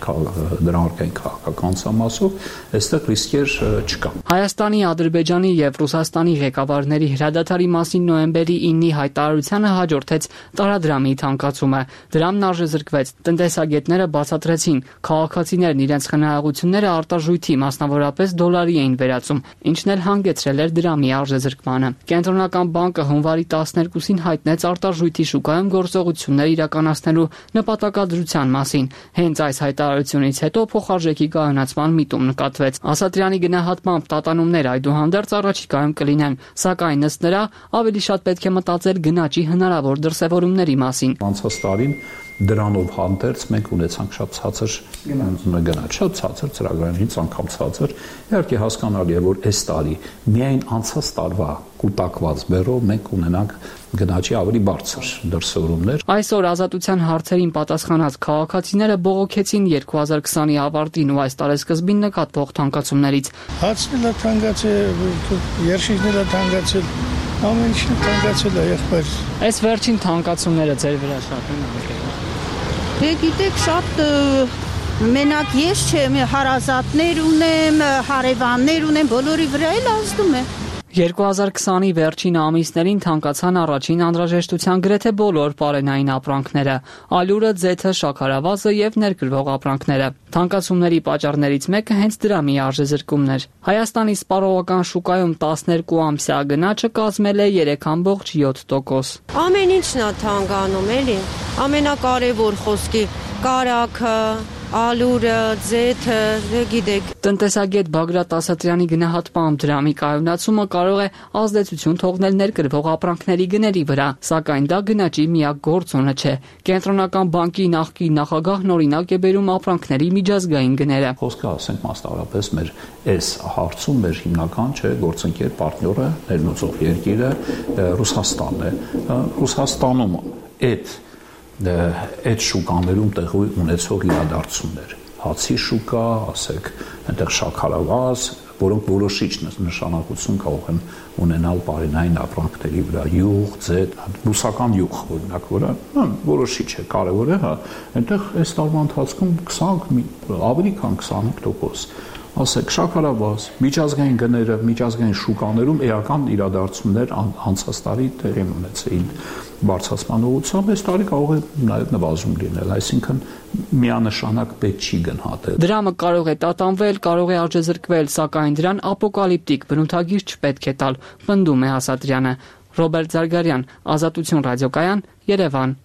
դրամարկային քաղաքական ցամասով, այստեղ ռիսկեր չկան։ Հայաստանի, Ադրբեջանի եւ Ռուսաստանի ղեկավարների հրադադարի մասին նոյեմբերի 9-ի հայտարարությանը հաջորդեց տարադրամի թանկացումը։ Դրամն արժեզրկվեց։ Տնտեսագետները բացատրեցին, քաղաքացիներն իրենց խնայողությունները արտարժույթի, մասնավորապես դոլարի էին վերածում, ինչն էլ հանգեցրել էր դրամի արժեզրկմանը։ Կենտրոնական բանկը հունվարի 12-ին հայտնեց արտարժույթի շուկայում գործողություններ իրականացնելու նպատակադրության մասին։ Հենց այս հայտարարությունից հետո փոխարժեքի կայունացման միտում նկատվեց։ Ասատրյանի գնահատմամբ տատանումներ այդուհանդերձ առաջիկայում կլինեն, սակայն ըստ նրա ավելի շատ պետք է մտածել գնաճի հնարավոր դրսևորումների մասին։ Անցած տարին դրանով հանդերձ մենք ունեցանք շատ ցածր գնաճ, շատ ցածր ծրագրայինից անգամ ցածր։ Իհարկե հասկանալի է, որ այս տարի միայն անցած տարվա կուտակված բեռով մենք ունենանք գնաճի ավելի բարձր դրսևորումներ։ Այսօր Ազատության հարցերին պատասխանած քաղաքացիները բողոքեցին 2020-ի ավարտին ու այս տարեսկզբին նկատվող թանկացումներից։ Հացն էլ թանկացել, երշիկն էլ թանկացել, ամեն ինչ թանկացել է եղբայր։ Այս վերջին թանկացումները ձեր վրա շատ են անկել։ Դե գիտեք, շատ մենակ ես չեմ, հարազատներ ունեմ, հարևաններ ունեմ, բոլորի վրա էլ ազդում է։ 2020-ի վերջին ամիսներին թանկացան առաջին անհրաժեշտության գրեթե բոլոր պարենային ապրանքները՝ ալյուրը, ձեթը, շաքարավազը եւ ներգրվող ապրանքները։ Թանկացումների պատճառներից մեկը հենց դրամի արժեզրկումն էր։ Հայաստանի սպառողական շուկայում 12 ամսյա գնաճը կազմել է 3.7%։ Ամեն ինչն է թանկանում, էլի։ Ամենակարևոր խոսքի կարագը, ալուրը, ձեթը, գիտեք։ Տնտեսագետ Բագրատ Ասատրյանի գնահատմամբ դրամի կայունացումը կարող է ազդեցություն թողնել ներգրվող ապրանքների գների վրա, սակայն դա գնաճի միակ գործոնը չէ։ Կենտրոնական բանկի նախկին նախագահն օրինակ է բերում ապրանքների միջազգային գները։ Խոսքը ասենք մասնավորապես մեր այս հարցում մեր հիմնական գործընկեր պարտները, ներմուծող երկիրը Ռուսաստանն է։ Ռուսաստանում այդ շուկաներում տեղի ունեցող իրադարձություններ, հացի շուկա, ասեք, այնտեղ շաքարավազ, որոնք որոշիչ նշանակություն կարող են ունենալ պարենային ապրանքների վրա, յուղ, ձեթ, ռուսական յուղ, օրինակ, որը որոշիչ է, կարևոր է, այնտեղ այս տարվա ընթացքում 20 ավելի քան 25%, ասեք, շաքարավազ, միջազգային գները, միջազգային շուկաներում էական իրադարձություններ անցած տարի տեղի ունեցին բարձրացման ուղղությամբ, այս տարի կարող է նաև նվազում լինել, այսինքն միանշանակ պետք չի գնահատել։ Դրամը կարող է տատանվել, կարող է արժեզրկվել, սակայն դրան ապոկալիպտիկ բնութագիր չպետք է տալ, պնդում է Ասատրյանը։ Ռոբերտ Զարգարյան, Ազատություն ռադիոկայան, Երևան։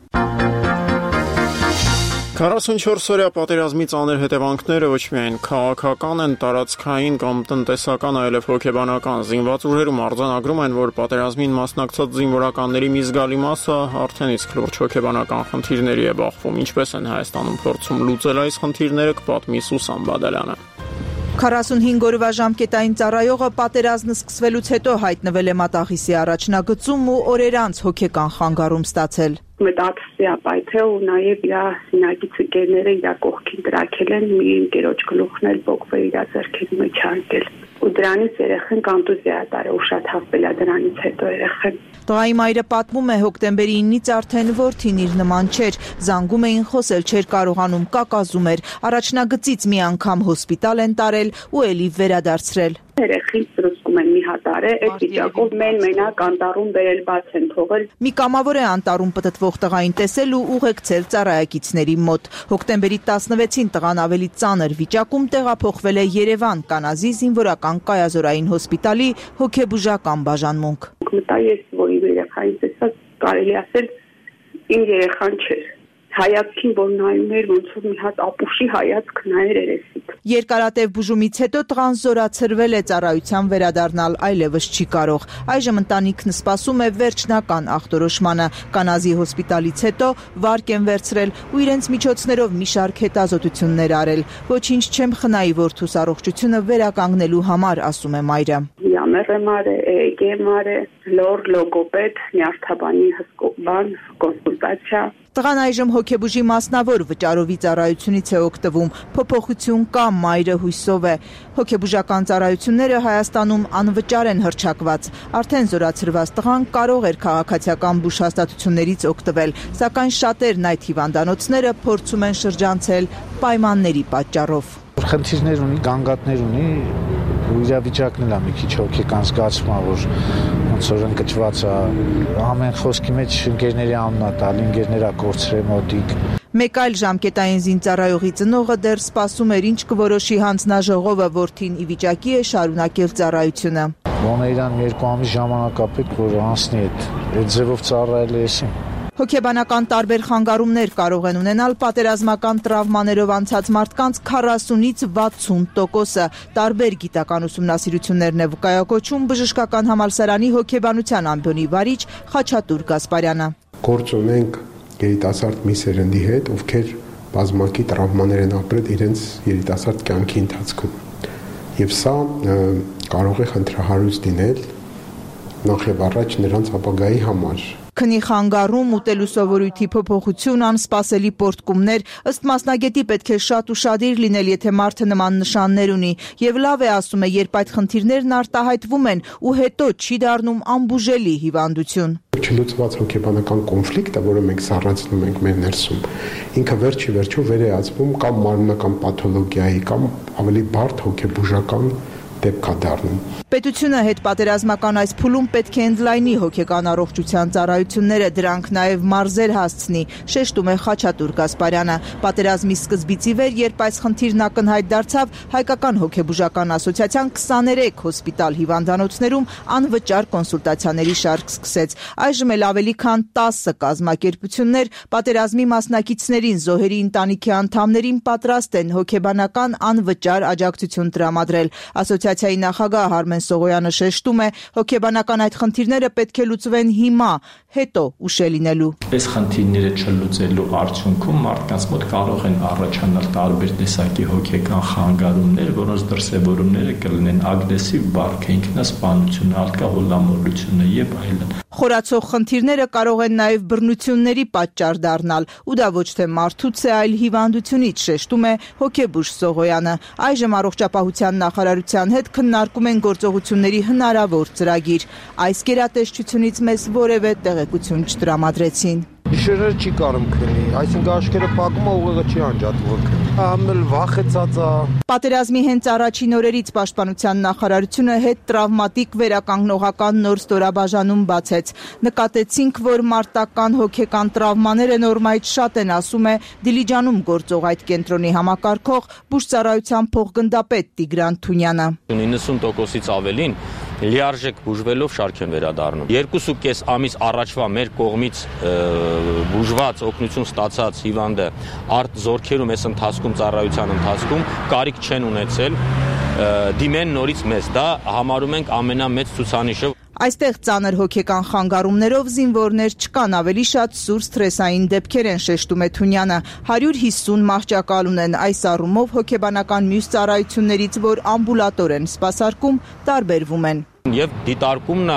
44-օրյա պատերազմի ծանր հետևանքները ոչ միայն քաղաքական են, տարածքային կամ տնտեսական, այլև հոգեբանական։ Զինված ուժերում արձանագրում են, որ պատերազմին մասնակցած զինվորականների մի զգալի մասը արդեն իսկ լուրջ հոգեբանական խնդիրների է բախվում։ Ինչպես են Հայաստանում փորձում լուծել այս խնդիրները, կպատմի Սուսան Բադալյանը։ 45 օրվա ժամկետային ծառայողը պատերազմը սկսվելուց հետո հայտնվել է մատաղիսի առաջնագծում ու օրեր անց հոգեկան խանգարում ստացել։ Մտածի ապայթե ու նաև իր սինակից ընկերները իր կողքին տրակել են, մի ընկերոջ գլուխն էլ բոկվել իր ձեռքերի մեջ անկել։ Ու դրանից երեխեն կոնտուզիա տարել, ուշաթափվել է դրանից հետո երեխեն։ Տղայի մայրը պատմում է, հոկտեմբերի 9-ից արդեն որդին իր նման չէր, զանգում էին, խոսել չէր կարողանում, կակազում էր, առաջնագծից մի անգամ հոսպիտալ են տարել ու էլի վերադարձրել։ Երեխին սրսկում են մի հատարը, այդ վիճակով մենակ անտառում բերել բաց են թողել։ Մի կամավոր է անտառում պտտվող տղային տեսել ու ուղեկցել ծառայակիցների մոտ։ Հոկտեմբերի 16-ին տղան ավելի ծանր վիճակում տեղափոխվել է Երևան կանազի զինվորական կայազորային հոսպիտալի հոգեբուժական բաժանմունք։ Մտա ես, որ իմ երեխային տեսած կարելի ասել իմ երեխան չէր։ Հայացքին, որ նայում էր, ոնց որ մի հատ ապուշի հայացք նայեր երեսից։ Երկարատև բուժումից հետո տղան զորացրվել է ծառայության վերադառնալ, այլևս չի կարող։ Այժմ ընտանիքն սպասում է վերջնական ախտորոշմանը։ Կանազի հոսպիտալից հետո վարկ են վերցրել ու իրենց միջոցներով մի շարք հետազոտություններ արել։ Ոչինչ չեմ խնայի որդուս առողջությունը վերականգնելու համար, ասում է մայրը։ Յամերեմար է, էգեմար է, լոր լոգոպեդ, նյարդաբանի հսկոբան, կոնսուլտացիա։ Տղան այժմ հոգեբուժի մասնավոր վճարովի ծառայությունից է օգտվում, փոփոխություն կա, մայրը հույսով է։ Հոգեբուժական ծառայությունները Հայաստանում անվճար են հռչակված։ Արդեն զորացրված տղան կարող էր քաղաքացիական բուժ հաստատություններից օգտվել, սակայն շատերն այդ հիվանդանոցները փորձում են շրջանցել պայմանների պատճառով։ Խնդիրներ ունի, գանգատներ ունի, իրավիճակն էլ է մի քիչ հոգեկան զգացում, որ ոնց որ ընկճված է, ամեն խոսքի մեջ ընկերների անունն է տալի, ընկերները կորցրել մոտիկ։ Մեկ այլ ժամկետային զինծառայողի ծնողը դեռ սպասում էր ինչ կորոշի հանձնաժողովը, որդին ի վիճակի է շարունակել ծառայությունը։ Ոնց իրան 2 ամիս ժամանակ ապետ, որ անցնի այդ ձևով ծառայել էսին։ Հոգեբանական տարբեր խանգարումներ կարող են ունենալ պատերազմական տրավմաներով անցած մարդկանց 40-ից 60%-ը։ Տարբեր գիտական ուսումնասիրություններն է վկայակոչում բժշկական համալսարանի հոգեբանության ամբիոնի վարիչ Խաչատուր Գասպարյանը։ Գործ ունենք երիտասարդ մի սերնդի հետ, ովքեր բազմակի տրավմաներ են ապրել իրենց երիտասարդ կյանքի ընթացքում։ Եվ սա կարող է խնդրահարույց լինել նախ եւ առաջ նրանց ապագայի համար։ Քնի խանգարում, ուտելու սովորույթի փոփոխություն, անսպասելի պոռթկումներ, ըստ մասնագետի պետք է շատ ուշադիր լինել, եթե մարդը նման նշաններ ունի, եւ լավ է ասում է, երբ այդ խնդիրներն արտահայտվում են ու հետո չի դառնում անբուժելի հիվանդություն։ Չլուծված հոգեբանական կոնֆլիկտը, որը մենք սառեցնում ենք մեր ներսում, ինքը վերջի վերջո վերածվում կամ մարմնական պաթոլոգիայի, կամ ավելի բարդ հոգեբուժական դեպք է դառնում։ Պետությունը հետպատերազմական այս փուլում պետք է ընդլայնի հոգեկան առողջության ծառայությունները, դրանք նաև մարզեր հասցնի, շեշտում է Խաչատուր Գասպարյանը։ Պատերազմի սկզբից ի վեր, երբ այս խնդիրն ակնհայտ դարձավ, Հայկական հոգեբուժական ասոցիացիան 23 հոսպիտալ հիվանդանոցներում անվճար կոնսուլտացիաների շարք սկսեց։ Այժմ էլ ավելի քան 10 կազմակերպություններ պատերազմի մասնակիցներին, զոհերի ընտանիքի անդամներին պատրաստ են հոգեբանական անվճար աջակցություն տրամադրել։ Ասոցիացիայի նախագահ Արմեն Սողոյանը շեշտում է, հոգեբանական այդ խնդիրները պետք է լուծվեն հիմա, հետո ուշ է լինելու։ Այս խնդիրները չլուծելու արդյունքում մարդկանց մոտ կարող են առաջանալ տարբեր տեսակի հոգեկան խանգարումներ, որոնց դրսևորումները կլինեն ագրեսիվ վարքը, ինքնասպանությունը, ալկոհոլամոլությունը եւ այլն։ Խորացող խնդիրները կարող են նաև բռնությունների պատճառ դառնալ, ու դա ոչ թե մարդուց է, այլ հիվանդությունից, շեշտում է հոգեբուժ Սողոյանը։ Այժմ առողջապահության նախարարության հետ քննարկում են գործողությունների հնարավոր ծրագիր։ Այս գերատեսչությունից մեզ որևէ տեղեկություն չտրամադրեցին։ Գիշերները չի կարում քնի, այսինքն աչքերը փակում է, ուղեղը չի անջատվում քնի։ Ամել վախեցած է։ Պատերազմի հենց առաջին օրերից Պաշտպանության նախարարությունը հետ տրավմատիկ վերականգնողական նոր ստորաբաժանում բացեց։ Նկատեցինք, որ մարտական հոգեկան տրավմաները նորմայից շատ են, ասում է Դիլիջանում գործող այդ կենտրոնի համակարգող բուժծառայության փոխգնդապետ Տիգրան Թունյանը։ 90%-ից ավելին լիարժեք բուժվելով շարք են վերադառնում։ 2.5 ամիս առաջվա մեր կողմից բուժված, օգնություն ստացած հիվանդը արդ զորքերում այս ընթացքում ծառայության ընթացքում կարիք չեն ունեցել դիմեն նորից մեզ։ Դա համարում ենք ամենամեծ ցուցանիշը։ Այստեղ ծանր հոգեկան խանգարումներով զինվորներ չկան, ավելի շատ սուր սթրեսային դեպքեր են, շեշտում է Թունյանը։ 150 մահճակալ ունեն, այս առումով հոգեբանական մյուս ծառայություններից, որ ամբուլատոր են սպասարկում, տարբերվում են։ Եվ դիտարկումն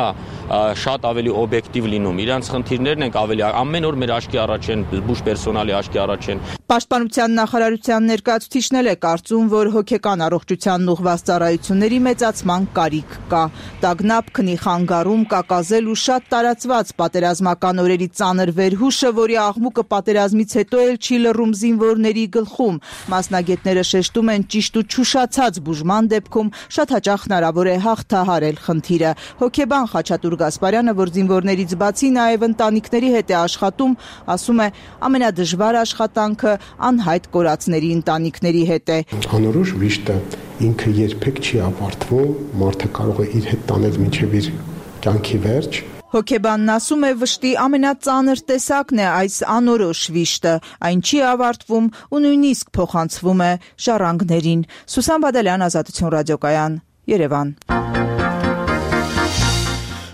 շատ ավելի օբյեկտիվ լինում։ Իրանց խնդիրներն են ավելի ամեն օր մեր աչքի առաջ են, բուժ պերսոնալի աչքի առաջ են։ Պաշտպանության նախարարության ներկայացուցիչն էլ է կարծում, որ հոգեկան առողջությանն ուղղված ծառայությունների մեծացման կարիք կա։ Տագնապ, քնի խանգարում, կակազել ու շատ տարածված պատերազմական օրերի ծանր վերհուշը, որի աղմուկը պատերազմից հետո էլ չի լռում զինվորների գլխում։ Մասնագետները շեշտում են, ճիշտ ու չուշացած բուժման դեպքում շատ հաճախ հնարավոր է հաղթահարել խնդիրը։ Հոգեբան Խաչատուր Գասպարյանը, որ զինվորներից բացի նաև ընտանիքների հետ է աշխատում, ասում է, ամենադժվար աշխատանքը անհայտ կորածների ընտանիքների հետ է։ Անորոշ վիշտը ինքը երբեք չի ավարտվում, մարդը կարող է իր հետ տանել մինչև իր կյանքի վերջ։ Հոգեբանն ասում է, վշտի ամենածանր տեսակն է այս անորոշ վիշտը, այն չի ավարտվում ու նույնիսկ փոխանցվում է ժառանգներին։ Սուսան Բադալյան, Ազատություն ռադիոկայան, Երևան։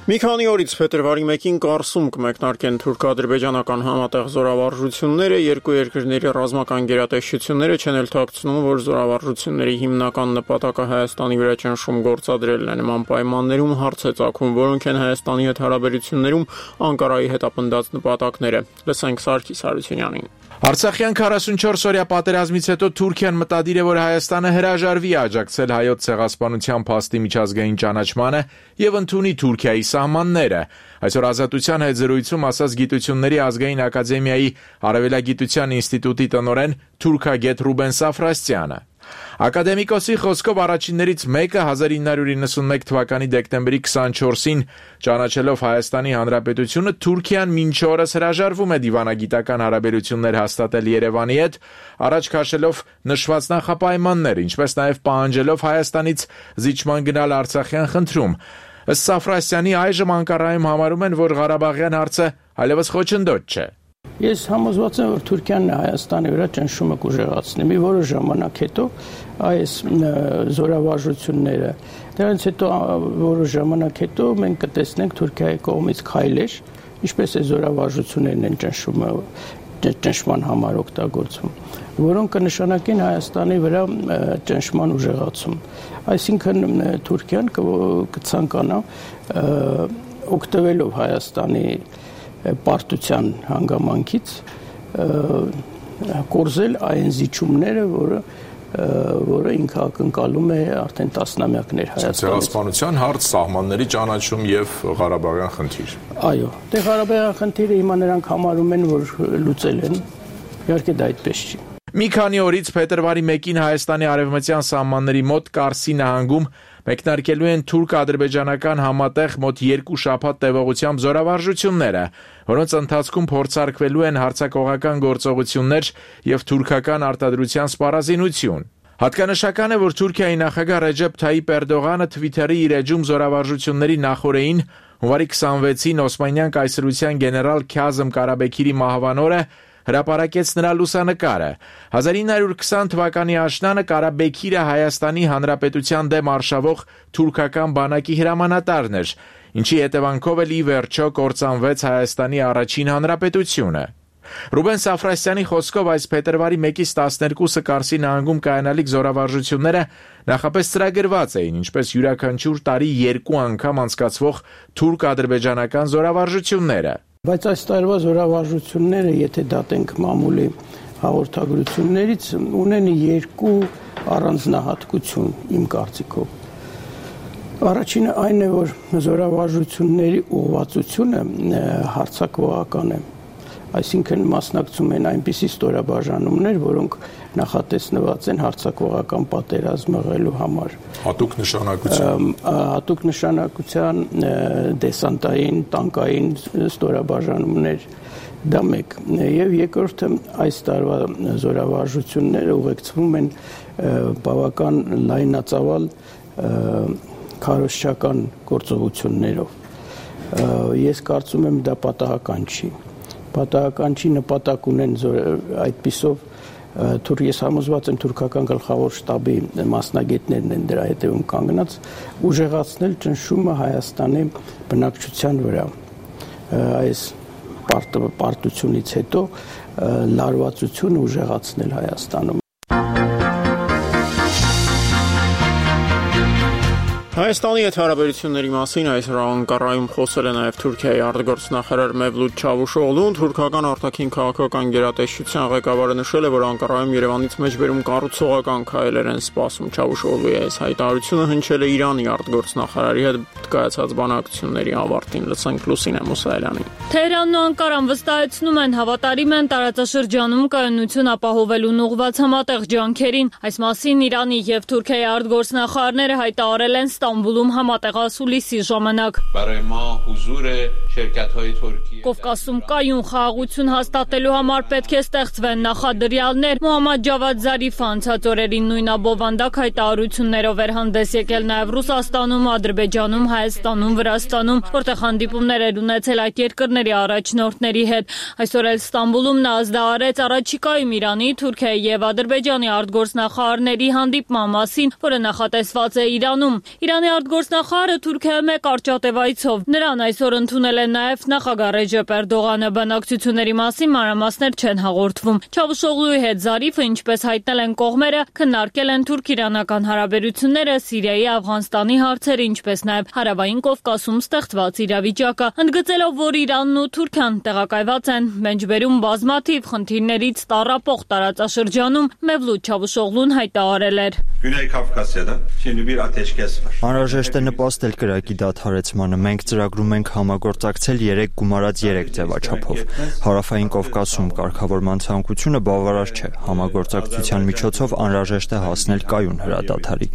Մի քանի օրից փետրվարի 1-ին Կարսում կմեկնարկեն թուրք-ադրբեջանական համատեղ զորավարժությունները, երկու երկրների ռազմական գերատեսչությունները չեն էլ թաքցնում, որ զորավարժությունների հիմնական նպատակը Հայաստանի վրա ճնշում գործադրելն է։ Նման պայմաններում հարց է ծագում, որոնք են Հայաստանի հետ հարաբերություններում Անկարայի հետապնդած նպատակները։ Լսենք Սարգիս Հարությունյանին։ Արցախյան 44-օրյա պատերազմից հետո Թուրքիան մտադիր է, որ Հայաստանը հրաժարվի աջակցել հայոց ցեղասպանության փաստի միջազգային ճանաչմանը եւ ընդունի Թուրքիայի սահմանները։ Այսօր Ազատության հետ զրույցում ասաց Գիտությունների ազգային ակադեմիայի Արևելագիտության ինստիտուտի տնօրեն թուրքագետ Ռուբեն Սաֆրասյանը։ Ակադեմիկոսի խոսքով առաջիններից մեկը 1991 թվականի դեկտեմբերի 24-ին ճանաչելով Հայաստանի Հանրապետությունը Թուրքիան մինչ օրս հրաժարվում է դիվանագիտական հարաբերություններ հաստատել Երևանի հետ, առաջ քաշելով նշված նախապայմաններ, ինչպես նաև պահանջելով Հայաստանից զիջման գնալ Արցախյան խնդրում։ Ըստ Սաֆրասյանի այժմ Անկարայում համարում են, որ Ղարաբաղյան հարցը այլևս խոչընդոտ չէ։ Ես համոզված եմ, որ Թուրքիան Հայաստանի վրա ճնշումը կուժեղացնի։ Մի որոշ ժամանակ հետո այս զորավարժությունները, դրանից հետո որոշ ժամանակ հետո մենք կտեսնենք Թուրքիայի կողմից քայլեր, ինչպես է զորավարժություններն են ճնշման համար օգտագործվում, որոնք կնշանակեն Հայաստանի վրա ճնշման ուժեղացում։ Այսինքն Թուրքիան կցանկանա օգտվելով Հայաստանի պարտության հանգամանքից կորզել այն զիջումները, որը ինքը ակնկալում է արդեն տասնամյակներ Հայաստանից։ Ցեղասպանության հարց, սահմանների ճանաչում եւ Ղարաբաղյան խնդիր։ Այո, դե Ղարաբաղյան խնդիրը հիմա նրանք համարում են, որ լուծել են։ Իհարկե դա այդպես չի։ Մի քանի օրից փետրվարի 1-ին Հայաստանի արևմտյան սահմանների մոտ Կարսի նահանգում մեկնարկելու են թուրք-ադրբեջանական համատեղ մոտ 2 շաբաթ տևողությամբ զորավարժությունները, որոնց ընթացքում փորձարկվելու են հարձակողական գործողություններ եւ թուրքական արտադրության սպառազինություն։ Հատկանշական է, որ Թուրքիայի նախագահ Ռեջեփ Թայիպ Էրդողանը Թվիթերի իր էջում զորավարժությունների նախօրեին հունվարի 26-ին Օսմանյան կայսրության գեներալ Քազմ Կարաբեքիրի մահվան օրը հրապարակեց նրա լուսանկարը։ 1920 թվականի աշնանը Կարաբեքիրը Հայաստանի Հանրապետության դեմ արշավող թուրքական բանակի հրամանատարն էր, ինչի հետևանքով էլ ի վերջո կործանվեց Հայաստանի առաջին հանրապետությունը։ Ռուբեն Սաֆրասյանի խոսքով այս փետրվարի 1-ից 12-ը Կարսի նահանգում կայանալիք զորավարժությունները նախապես ծրագրված էին, ինչպես յուրաքանչյուր տարի 2 անգամ անցկացվող թուրք-ադրբեջանական զորավարժությունները։ Բայց այս տարվա զորավարժությունները, եթե դատենք մամուլի հաղորդագրություններից, ունեն 2 առանձնահատկություն իմ կարծիքով։ Առաջինը այն է, որ զորավարժությունների ուղղվածությունը հարձակողական է, այսինքն մասնակցում են այնպիսի ստորաբաժանումներ, որոնք նախատեսնված են հարձակողական պատերազմ մղելու համար։ Հատուկ նշանակության։ Հատուկ նշանակության դեսանտային, տանկային ստորաբաժանումներ, դա մեկ։ Եվ երկրորդը, այս տարվա զորավարժությունները ուղեկցվում են բավական լայնածավալ քարոզչական գործողություններով։ Ես կարծում եմ դա պատահական չի։ Պատահական չի, նպատակ ունեն այդպիսով ես համոզված եմ թուրքական գլխավոր շտաբի մասնագետներն են դրա հետևում կանգնած ուժեղացնել ճնշումը Հայաստանի բնակչության վրա այս պարտությունից հետո լարվածությունը ուժեղացնել Հայաստանում։ Հայաստանի հետ հարաբերությունների մասին այսօր Անկարայում խոսել է նաև Թուրքիայի արտգործնախարար Մևլութ Չավուշօղլուն։ Թուրքական արտաքին քաղաքական գերատեսչության ղեկավարը նշել է, որ Անկարայում Երևանից մեջբերում կառուցողական քայլեր են սպասում։ Չավուշօղլուի այս հայտարարությունը հնչել է Իրանի արտգործնախարարի հետ կայացած բանակցությունների ավարտին։ Լսենք Լուսինե Մուսայելյանին։ Թեհրանն ու Անկարան վստահեցնում են, հավատարիմ են տարածաշրջանում կայունություն ապահովելուն ուղղված համատեղ ջանքերին։ Այս մասին Իրանի եւ Թուրքիայի արտգործնախարարները հայտարարել են Ստամբուլում համատեղ ասուլիսի ժամանակ։ برای ما حضور Կովկասում կայուն խաղաղություն հաստատելու համար պետք է ստեղծվեն նախադրյալներ։ Մոհամմադ Ջավադ Զարիֆը անցած օրերին նույն աբովանդակ հայտարարություններով էր հանդես եկել նաև Ռուսաստանում, Ադրբեջանում, Հայաստանում, Վրաստանում, որտեղ հանդիպումներ էր ունեցել այդ երկրների առաջնորդների հետ։ Այսօր էլ Ստամբուլում նա ազդարարեց առաջիկայում Իրանի, Թուրքիայի եւ Ադրբեջանի արտգործնախարարների հանդիպման մասին, որը նախատեսված է Իրանում։ Իրանի արտգործնախարարը Թուրքիայում է կարճատև Նրան այսօր ընդունել է նաև նախագահ Ռեջեփ Էրդողանը։ Բանակցությունների մասին մանրամասներ չեն հաղորդվում։ Չավուշօղլուի հետ Զարիֆը, ինչպես հայտնել են կողմերը, քննարկել են թուրք-իրանական հարաբերությունները, Սիրիայի, Աֆղանստանի հարցերը, ինչպես նաև Հարավային Կովկասում ստեղծված իրավիճակը, ընդգծելով, որ Իրանն ու Թուրքիան տեղակայված են մեջբերում բազմաթիվ խնդիրներից տառապող տարածաշրջանում, Մևլութ Չավուշօղլուն հայտարարել էր. Անհրաժեշտ է նպաստել կրակի դադարեցմանը։ Մենք ծրագրում ենք համագործակցել 3 գումարած 3 ձևաչափով։ Հարավային Կովկասում կարգավորման ցանկությունը բավարար չէ։ Համագործակցության միջոցով անհրաժեշտ է հասնել կայուն հրադադարի։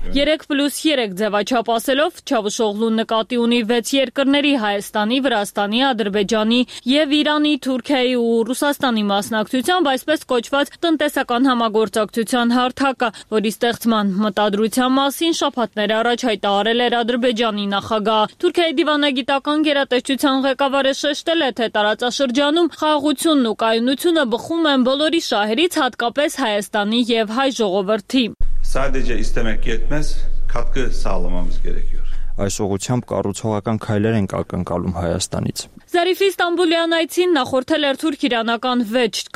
3+3 ձևաչափ ասելով Չավուշօղլուն նկատի ունի 6 երկրների՝ Հայաստանի, Վրաստանի, Ադրբեջանի եւ Իրանի, Թուրքիայի ու Ռուսաստանի մասնակցությամբ այսպես կոչված տնտեսական համագործակցության հարթակը, որի ստեղծման մտադրության մասին շաբաթներ առաջ հայտարարել էր Ադրբեջանի նախագահ։ Թուրքիայի դիվանագիտական գերատեսչության ղեկավարը շեշտել է, թե տարածաշրջանում խաղաղությունն ու կայունությունը բխում են բոլորի շահերից, հատկապես Հայաստանի եւ հայ ժողովրդի։ Sadece istemek yetmez, katkı sağlamamız gerekiyor. Այս ուղղությամբ կառուցողական քայլեր են ակնկալում Հայաստանից։ Զարիֆի Ստամբուլյան այցին նախորդել էր թուրք-իրանական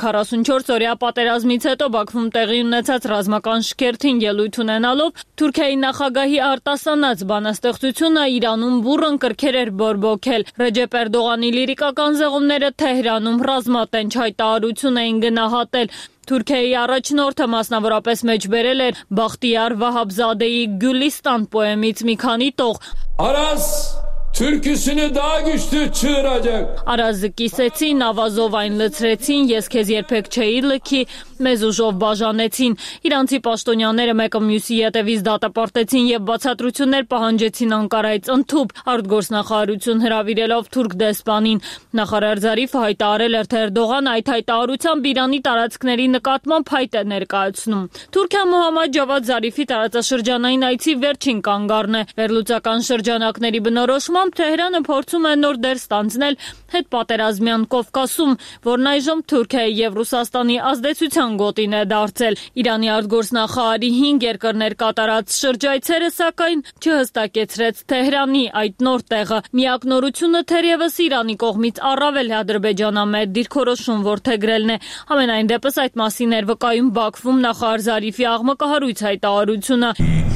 44-օրյա պատերազմից հետո Բաքվում տեղի ունեցած ռազմական շքերթին ելույթ ունենալով Թուրքիայի նախագահի արտասանած բանաստեղծությունը Իրանում բուռն կրքեր էր բորբոքել։ Ռեջեփ Էրդողանի լիրիկական զեղումները Թեհրանում ռազմատենչ հայտարարություն էին գնահատել։ Թուրքիայի առաջնորդը մասնավորապես մեջբերել էր Բախտիար Վահաբզադեի Գյուլիստան պոեմից մի քանի տող։ Aras türküsünü daha güçlü çığıracak. Արազը կիսեցին, ավազով այն լցրեցին, ես քեզ երբեք չէի լքի, մեզ ուժով բաժանեցին։ Իրանցի պաշտոնյաները մեկը մյուսի ետևից դատապարտեցին եւ բացատրություններ պահանջեցին Անկարայից ընդཐུպ, արտգործնախարարություն հրավիրելով թուրք դեսպանին։ Նախարար Զարիֆը հայտարարել էր, թե Էրդողան այդ հայտարարությամբ Իրանի տարածքների նկատմամբ հայտ է ներկայացնում։ Թուրքիան Մոհամմադ Ջավադ Զարիֆի տարածաշրջանային այցի վերջին կանգառն է։ Վերլուծական շրջանակների բնորոշմամբ Թեհրանը փորձում է նոր դեր ստանձնել հետպատերազմյան Կովկասում, որն այժմ Թուրքիայի եւ Ռուսաստանի ազդեցության գոտին է դարձել։ Իրանի արտգործնախարարի 5 երկրներ կատարած շրջայցերը սակայն չհստակեցրեց Թեհրանի այդ նոր տեղը։ Միակ նորությունը թերևս Իրանի կողմից առավել ադրբեջանամետ դիրքորոշում որդեգրելն է։ Համենայն դեպս այդ մասին էր վկայում Բաքվում նախարար Զարիֆի աղմկահարույց հայտարարությունը։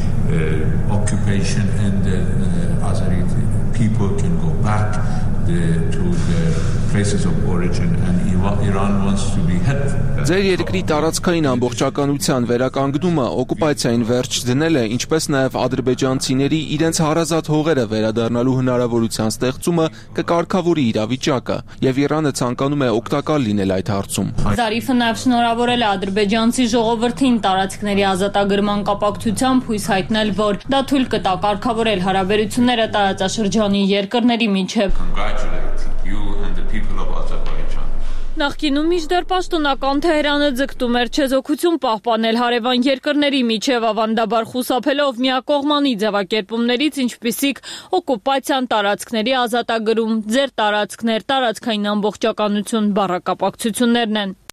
People can go back to their places of origin and Iran wants to be helpful. Ձեր երկրի տարածքային ամբողջականության վերականգնումը, օկուպացիային վերջ դնելը, ինչպես նաև ադրբեջանցիների իրենց հարազատ հողերը վերադառնալու հնարավորության ստեղծումը կկարգավորի իրավիճակը, եւ Իրանը ցանկանում է օգտակար լինել այդ հարցում։ Զարիֆը նաև շնորհավորել է ադրբեջանցի ժողովրդին տարածքների ազատագրման կապակցությամբ հույս հայտնել, որ դա թույլ կտա կարգավորել հարաբերությունները տարածաշրջանի երկրների միջև։ Նախկինում մինչդեռ պաշտոնական Թեհրանը ձգտում էր չեզոքություն պահպանել հարևան երկրների միջև, ավանդաբար խուսափելով միակողմանի ձևակերպումներից, ինչպիսիք օկուպացիան, տարածքների ազատագրում, ձեր տարածքներ, տարածքային ամբողջականություն բառակապակցություններն են։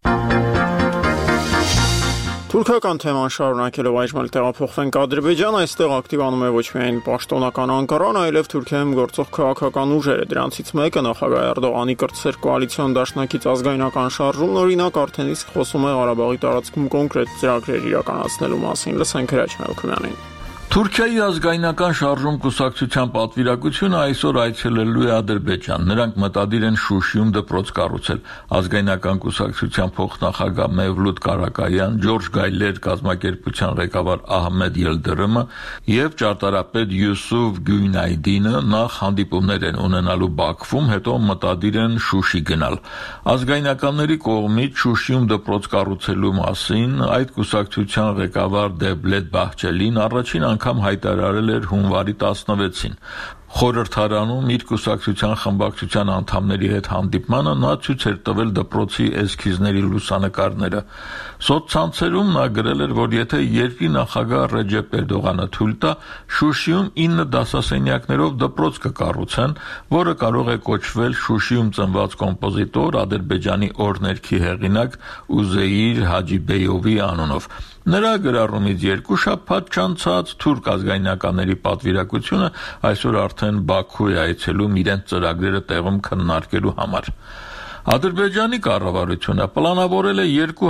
Թուրքական թեման շարունակելով այժմ էլ տեղափոխվենք Ադրբեջան, այստեղ ակտիվանում է ոչ միայն պաշտոնական Անկարան, այլև Թուրքիայում գործող քաղաքական ուժերը։ Դրանցից մեկը նախագահ Էրդողանի կրտսեր կոալիցիոն դաշնակից ազգայնական շարժումն օրինակ արդեն իսկ խոսում է Ղարաբաղի տարածքում կոնկրետ ծրագրեր իրականացնելու մասին։ Լսենք Հրաչ Մելքումյանին։ Թուրքիայի ազգայնական շարժում կուսակցության պատվիրակությունը այսօր այցելելու է Ադրբեջան։ Նրանք մտադիր են Շուշիում դպրոց կառուցել։ Ազգայնական կուսակցության փոխնախագահ Մևլութ Կարակայան, Ջորջ Գայլեր կազմակերպության ղեկավար Ահմեդ Ելդրմը եւ ճարտարապետ Յուսուֆ Գույնայդինը նախ հանդիպումներ են ունենալու Բաքվում, հետո մտադիր են Շուշի գնալ։ Ազգայնականների կողմից Շուշիում դպրոց կառուցելու մասին այդ կուսակցության ղեկավար Դեվլետ Բահչելին առաջին անգամ հայտարարել էր հունվարի 16-ին։ Խորհրդարանում իր կուսակցության խմբակցության անդամների հետ հանդիպմանը նա ցույց էր տվել դպրոցի էսքիզների լուսանկարները։ Սոցցանցերում նա գրել էր, որ եթե երկրի նախագահ Ռեջեփ Էրդողանը թույլ տա, Շուշիում 9 դասասենյակներով դպրոց կկառուցեն, որը կարող է կոչվել Շուշիում ծնված կոմպոզիտոր Ադրբեջանի օրհներքի հեղինակ Ուզեիր Հաջիբեյովի անունով։ Նրա գրառումից 2 շաբաթ չանցած թուրք ազգայնականների պատվիրակությունը այսօր արդեն Բաքու է այցելում իրենց ծրագրերը տեղում քննարկելու համար։ Ադրբեջանի կառավարությունը պլանավորել է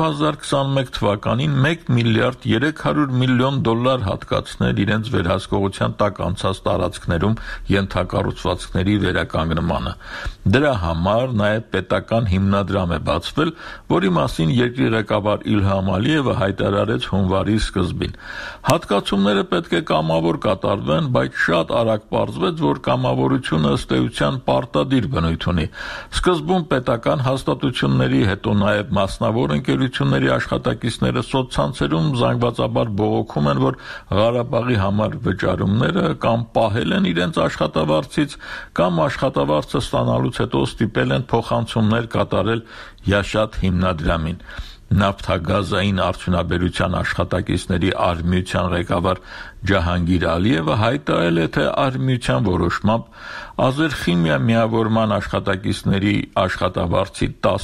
2021 թվականին 1 միլիարդ 300 միլիոն դոլար հատկացնել իրենց վերահսկողության տակ անցած տարածքներում ենթակառուցվածքների վերականգնմանը։ Դրա համար նաև պետական հիմնադրամ է բացվել, որի մասին երկրի ղեկավար Իլհամ Ալիևը հայտարարեց հունվարի սկզբին։ Հատկացումները պետք է կամավոր կատարվեն, բայց շատ արագ պարզվեց, որ կամավորությունը ըստ էության պարտադիր բնույթ ունի։ Սկզբում պետական հաստատությունների, հետո նաև մասնավոր ընկերությունների աշխատակիցները սոցցանցերում զանգվածաբար բողոքում են, որ Ղարաբաղի համար վճարումները կամ պահել են իրենց աշխատավարձից, կամ աշխատավարձը ստանալուց հետո ստիպել են փոխանցումներ կատարել Յաշաթ հիմնադրամին։ Նավթագազային արդյունաբերության աշխատակիցների արհմիության ղեկավար Ջահանգիր Ալիևը հայտարարել է, թե արհմիության որոշմամբ Ազերխիմիա միավորման աշխատակիցների աշխատավարձի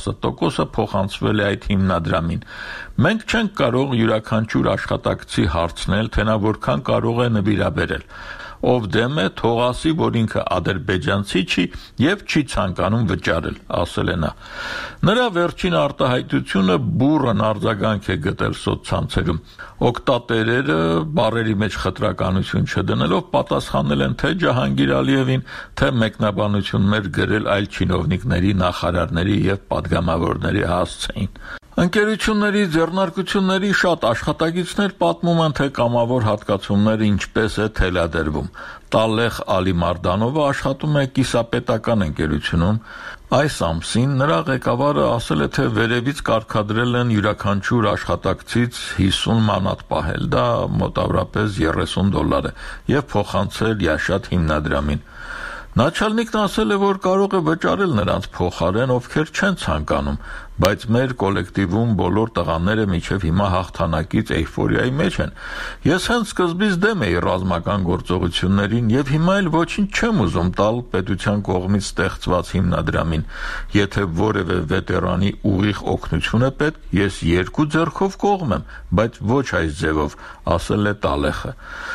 10% փոխանցվել է այդ հիմնադրամին։ Մենք չենք կարող յուրաքանչյուր աշխատակցի հարցնել, թե նա որքան կարող է նվիրաբերել։ Ով դեմ է, թող ասի, որ ինքը ադրբեջանցի չի եւ չի ցանկանում վճարել, ասել է նա։ Նրա վերջին արտահայտությունը բուռն արձագանք է գտել սոցցանցերում։ Օգտատերերը բառերի մեջ խտրականություն չդնելով պատասխանել են թե Ջահանգիր Ալիևին, թե մեկնաբանություններ գրել այլ չինովնիկների, նախարարների եւ падգամավորների հասցեին։ Ընկերությունների ձեռնարկությունների շատ աշխատակիցներ պատմում են, թե կամավոր հատկացումները ինչպես է թելադրվում։ Տալեխ Ալիմարդանովը աշխատում է կիսապետական ընկերությունում։ Այս ամսին նրա ղեկավարը ասել է, թե վերևից կարգադրել են յուրաքանչյուր աշխատակցից 50 մանատ պահել, դա մոտավորապես $30 է, եւ փոխանցել Յաշաթ հիմնադրամին։ Նաչալնիկն ասել է, որ կարող է վճարել նրանց փոխարեն, ովքեր չեն ցանկանում, բայց մեր կոլեկտիվում բոլոր տղաները մինչև հիմա հաղթանակից էյֆորիայի մեջ են։ Ես հենց սկզբից դեմ էի ռազմական գործողություններին եւ հիմա էլ ոչինչ չեմ ուզում տալ պետության կողմից ստեղծված հիմնադրամին։ Եթե որևէ վետերանի ուղիղ օգնություն է պետք, ես 2 ձեռքով կողմ եմ, բայց ոչ այս ձևով, ասել է Տալեխը։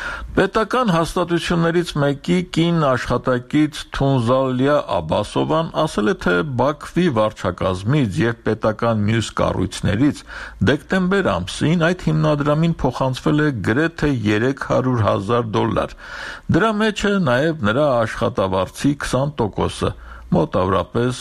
Պետական հաստատություններից մեկի կին աշխատակից Թունզալիա Աբասովան ասել է, թե Բաքվի վարչակազմից եւ պետական մյուս կառույցներից դեկտեմբեր ամսին այդ հիմնադրամին փոխանցվել է գրեթե $300,000։ Դրա մեջ է նաև նրա աշխատավարձի 20%-ը, մոտավորապես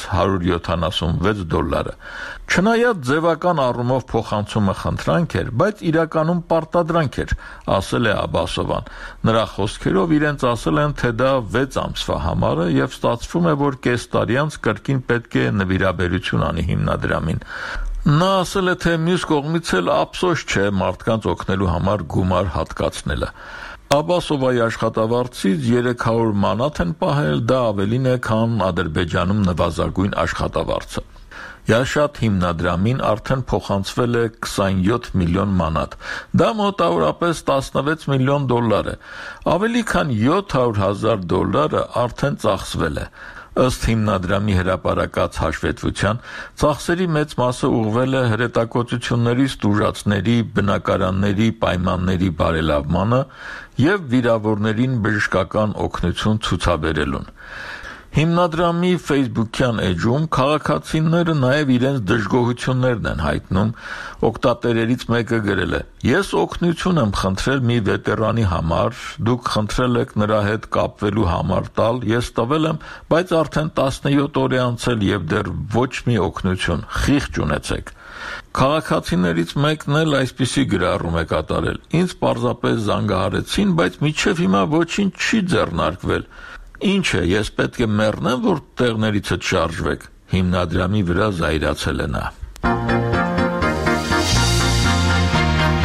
$176։ Չնայած ձևական առումով փոխանցումը խնդրանք էր, բայց իրականում պարտադրանք էր, ասել է Աբասովան։ Նրա խոսքերով իրենց ասել են, թե դա 6 ամսվա համար է եւ ստացվում է, որ կես տարի անց կրկին պետք է նվիրաբերություն անի հիմնադրամին։ Նա ասել է, թե մյուս կողմից էլ ափսոս չէ մարդկանց օգնելու համար գումար հատկացնելը։ Աբասովայի աշխատավարձից 300 մանատ են պահել, դա ավելին է, քան Ադրբեջանում նվազագույն աշխատավարձը։ Յաշաթ հիմնադրամին արդեն փոխանցվել է 27 միլիոն մանատ։ Դա մոտավորապես $16 միլիոն է։ Ավելի քան $700,000 արդեն ծախսվել է։ Ըստ հիմնադրամի հրապարակած հաշվետվության, ծախսերի մեծ մասը ուղղվել է հրետակոծությունների, ստուժածների, բնակարանների պայմանների բարելավմանը եւ վիրավորներին բժշկական օգնություն ցուցաբերելուն։ Հիմնադրամի Facebook-յան էջում քաղաքացիները նաև իրենց դժգոհություններն են հայտնում։ Օգտատերերից մեկը գրել է. «Ես օգնություն եմ խնդրել մի վետերանի համար, դուք խնդրել եք նրա հետ կապվելու համար տալ, ես տվել եմ, բայց արդեն 17 օր է անցել եւ դեռ ոչ մի օգնություն, խիղճ ունեցեք»։ Քաղաքացիներից մեկն էլ այսպիսի գրառում է կատարել. «Ինձ պարզապես զանգահարեցին, բայց մինչև հիմա ոչինչ չի ձեռնարկվել։ Ինչ է, ես պետք է մեռնեմ, որ տեղներիցդ շարժվեք»։ Հիմնադրամի վրա զայրացել է նա։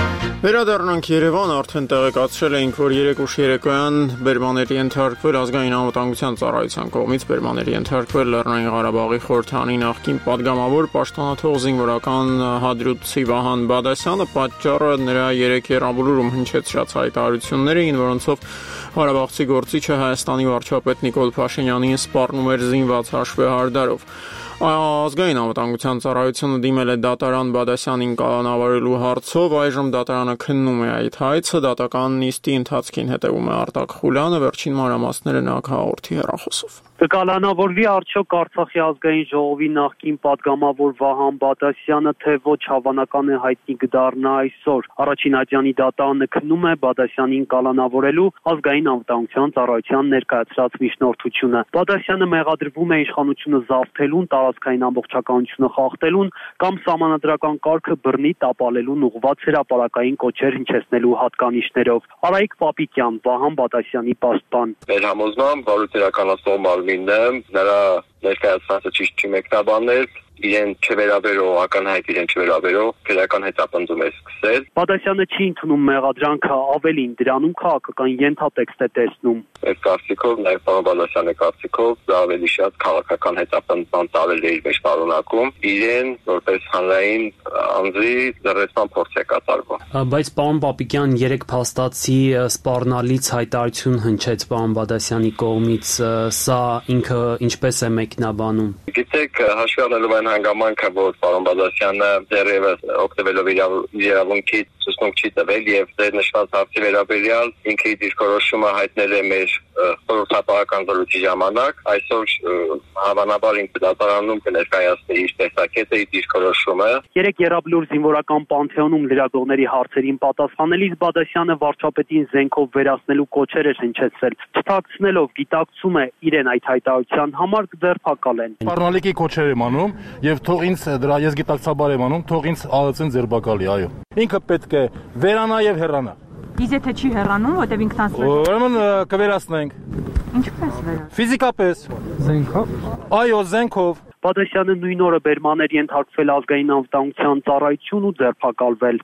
Վերադառնանք Երևան, արդեն տեղեկացրել էինք, որ 3 ուշ երեկոյան բերմաների ենթարկվել ազգային անվտանգության ծառայության կողմից բերմաների ենթարկվել Լեռնային Ղարաբաղի խորհրդանի նախկին падգամավոր պաշտոնաթող զինվորական Հադրութի Վահան Բադասյանը, պատճառը նրա 3 երամբուրում հնչեցրած հայտարարություններ էին, որոնցով Ղարաբաղցի գործիչը Հայաստանի վարչապետ Նիկոլ Փաշինյանին սպառնում էր զինված հաշվեհարդարով։ Ազգային անվտանգության ծառայությունը դիմել է դատարան Բադասյանին կալանավորելու հարցով, այժմ դատարանը քննում է այդ հայցը, դատական նիստի ընթացքին հետևում է Արտակ Խուլյանը, վերջին մանրամասները նա հաղորդի հեռախոսով։ Կկալանավորվի արդյոք Արցախի ազգային ժողովի նախկին падգամավոր Վահան Բադասյանը, թե ոչ հավանական է հայտնի կդառնա այսօր։ Առաջին ատյանի դատարանը քննում է Բադասյանին կալանավորելու ազգային անվտանգության ծառայության ներկայացրած միջնորդությունը։ Բադասյանը մեղադրվում է իշխանությունը զավթելուն, տարածքային ամբողջականությունը խախտելուն կամ սահմանադրական կարգը բռնի տապալելուն ուղղված հրապարակային կոչեր հնչեցնելու հատկանիշներով։ Արայիկ Պապիկյան, Վահան Բադասյանի պաշտպան։ Մեր համոզմամբ բարոյականացնող մարմինը նրա ներկայացուցիչը ճիշտ չի մեկնաբանել, իրեն չվերաբերող, ակնհայտ իրեն չվերաբերող քրեական հետապնդում է սկսել։ Բադասյանը չի ընդունում մեղադրանքը, ավելին դրանում քաղաքական ենթատեքստ է տեսնում։ Այս կարծիքով, նաև պարոն Բադասյանի կարծիքով, դա ավելի շատ քաղաքական հետապնդման տարել է իր մեջ պարունակում, իրեն որպես հանրային անձի դրեցման փորձ է կատարվում։ Բայց պարոն Պապիկյան, 3 փաստացի սպառնալից հայտարարություն հնչեց պարոն Բադասյանի կողմից, սա ինքը ինչպես է մեկնաբանում։ Գիտեք, հաշվի առնելով այն հանգամանքը, որ պարոն Բադասյանը դեռևս օգտվելով իրավունքից ցուցմունք չի տվել եւ դեր նշված հարցի վերաբերյալ ինքը իր դիրքորոշումը հայտնել է մեր խորհրդապահական զրույցի ժամանակ, այսօր հավանաբար ինքը դատարանում կներկայացնի իր տեսակետը, իր դիրքորոշումը։ 3 երաբլուր զինվորական պանթեոնում լրագրողների հարցերին պատասխանելիս Բադասյանը վարչապետին զենքով վերացնելու կոչեր էր հնչեցրել, չթաքցնելով գիտակցում է իրեն այդ հայտարարության համար կձերբակալ են։ Սպառնալիքի կոչեր եմ անում եւ թող ինձ դրա ես գիտակցաբար եմ անում, թող ինձ ալեցեն ձերբակալի, այո։ Ինքը պետք է վերանա եւ հեռանա։ Իսկ եթե չի հեռանում, որտեւ ինքնասպան։ Ուրեմն կվերացնենք։ Ինչպես վերա։ Ֆիզիկապես։ Զենքով։ Այո, զենքով։ Բադասյանը նույն օրը բերմաներ ենթարկվել ազգային անվտանգության ծառայություն ու ձերբակալվել։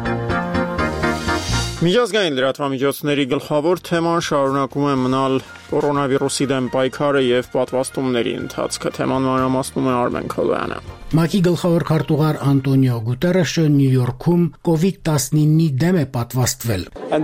Միջազգային լրատվամիջոցների գլխավոր թեման շարունակում է մնալ կորոնավիրուսի դեմ պայքարը եւ պատվաստումների ընթացքը։ Թեման մանրամասնում է Արմեն Քոլոյանը։ ՄԱԿ-ի գլխավոր քարտուղար Անտոնիո Գուտերեշը Նյու Յորքում COVID-19-ի դեմ է պատվաստվել։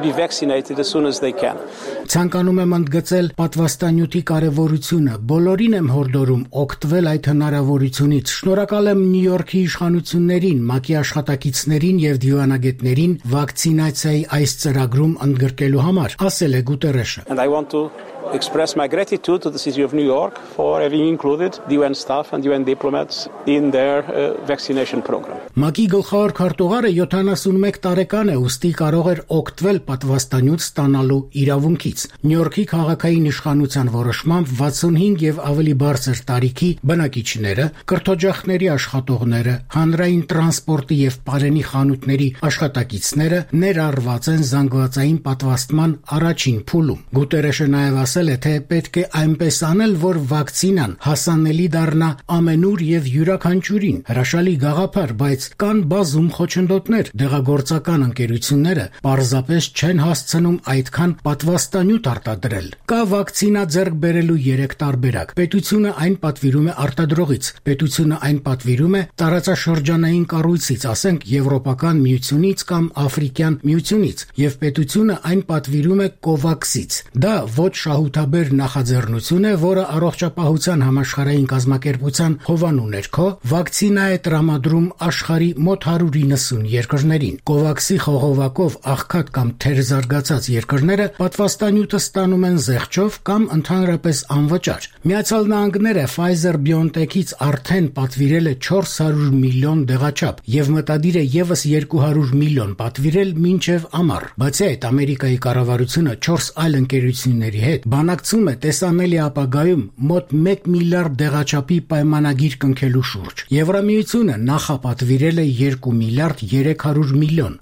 Ցանկանում եմ ընդգծել պատվաստանյութի կարևորությունը։ Բոլորին եմ հորդորում օգտվել այդ հնարավորությունից։ Շնորհակալ եմ Նյու Յորքի իշխանություններին, ՄԱԿ-ի աշխատակիցներին եւ դիվանագետներին վակցինացիայի այս ծրագրում ընդգրկելու համար, ասել է Գուտերեշը։ Express my gratitude to the city of New York for having included the UN staff and UN diplomats in their vaccination program. ՄԱԿ-ի գլխավոր քարտուղարը 71 տարեկան է, ուստի կարող էր օգտվել պատվաստանյութ ստանալու իրավունքից։ Նյու Յորքի քաղաքային իշխանության որոշմամբ 65 եւ ավելի բարձր տարիքի բնակիչները, կրթօջախների աշխատողները, հանրային տրանսպորտի եւ պարենի խանութների աշխատակիցները ներառված են զանգվածային պատվաստման առաջին փուլում։ Գուտերեշը նաեւ ասել է, թե պետք է այնպես անել, որ վակցինան հասանելի դառնա ամենուր եւ յուրաքանչյուրին։ Հրաշալի գաղափար, բայց կան բազում խոչընդոտներ։ Դեղագործական ընկերությունները պարզապես չեն հասցնում այդքան պատվաստանյութ արտադրել։ Կա վակցինա ձեռք բերելու 3 տարբերակ։ Պետությունը այն պատվիրում է արտադրողից, պետությունը այն պատվիրում է տարածաշրջանային կառույցից, ասենք Եվրոպական միությունից կամ Աֆրիկյան միությունից, եւ պետությունը այն պատվիրում է COVAX-ից։ Դա ոչ շահութաբեր նախաձեռնություն է, որը առողջապահության համաշխարհային կազմակերպության հովանու ներքո վակցինա է տրամադրում աշխարհի մոտ 190 երկրներին։ COVAX-ի խողովակով աղքատ կամ թերզարգացած երկրները պատվաստանյութը ստանում են զեղչով կամ ընդհանրապես անվճար։ Միացյալ Նահանգները Pfizer-BioNTech-ից արդեն պատվիրել է 400 միլիոն դեղաչափ եւ մտադիր է եւս 200 միլիոն պատվիրել մինչեւ ամառ։ Բացի այդ, Ամերիկայի կառավարությունը 4 այլ ընկերությունների հետ բանակցում է տեսանելի ապագայում մոտ 1 միլիարդ դեղաչափի պայմանագիր կնքելու շուրջ։ Եվրամիությունը նախապատվիրել է 2 միլիարդ 300 միլիոն։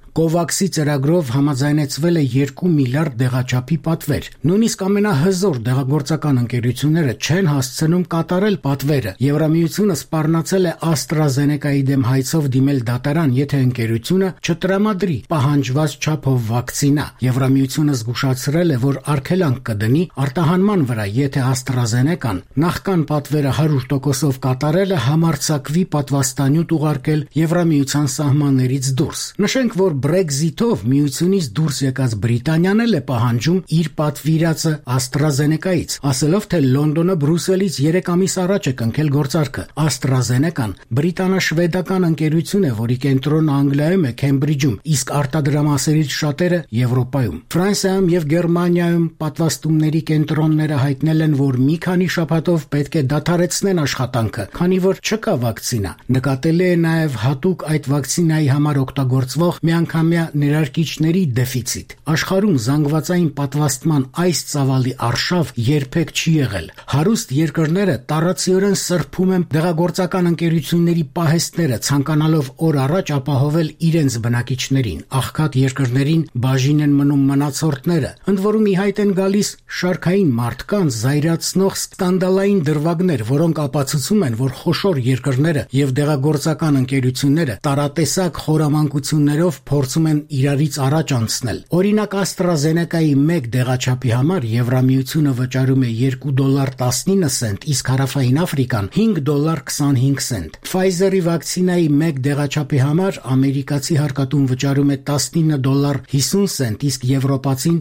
COVAX-ի ծրագրով համաձայնեցվել է 2 միլիարդ դեղաչափի պատվեր։ Նույնիսկ ամենահզոր դեղագործական ընկերությունները չեն հասցնում կատարել պատվերը։ Եվրամիությունը սպառնացել է AstraZeneca-ի դեմ հայցով դիմել դատարան, եթե ընկերությունը չտրամադրի պահանջված չափով վակցինա։ Եվրամիությունը զգուշացրել է, որ արգելանք կդնի արտահանման վրա, եթե AstraZeneca-ն նախքան պատվերը 100%-ով կատարել է, համարձակվի պատվաստանյութ ուղարկել Եվրամիության սահմաններից դուրս։ Նշենք, որ Brexit-ով միությունից դուրս եկած Բրիտանիան էլ է պահանջում իր պատվիրածը AstraZeneca-ից, ասելով, թե Լոնդոնը Բրյուսելից 3 ամիս առաջ է կնքել գործարքը։ AstraZeneca-ն բրիտանա-շվեդական ընկերություն է, որի կենտրոնը Անգլիայում է, Քեմբրիջում, իսկ արտադրամասերից շատերը Եվրոպայում։ Ֆրանսիայում եւ Գերմանիայում պատվաստումների կենտրոնները հայտնել են, որ մի քանի շաբաթով պետք է դադարեցնեն աշխատանքը, քանի որ չկա վակցինա։ Նկատելի է նաև հատուկ այդ վակցինայի համար օգտագործվող միանգամյա ներարկիչների դեֆիցիտ։ Աշխարհում զանգվածային պատվաստման այս ծավալի արշավ երբեք չի եղել։ Հարուստ երկրները տարածիորեն սրբում են դեղագործական ընկերությունների պահեստները, ցանկանալով օր առաջ ապահովել իրենց բնակիչներին։ Աղքատ երկրներին բաժին են մնում մնացորդները, ընդ որում ի հայտ են գալիս շարքային մարդկանց զայրացնող սկանդալային դրվագներ, որոնք ապացուցում են, որ խոշոր երկրները եւ դեղագործական ընկերությունները տարատեսակ խորամանկություններով փորձում են իրարից առաջ անցնել։ Օրինակ AstraZeneca-ի 1 դեղաչափի համար Եվրամիությունը վճարում է $2.19, իսկ Հարավային Աֆրիկան $5.25։ Pfizer-ի վակցինայի 1 դեղաչափի համար ամերիկացի հարկատուն վճարում է $19.50, իսկ եվրոպացին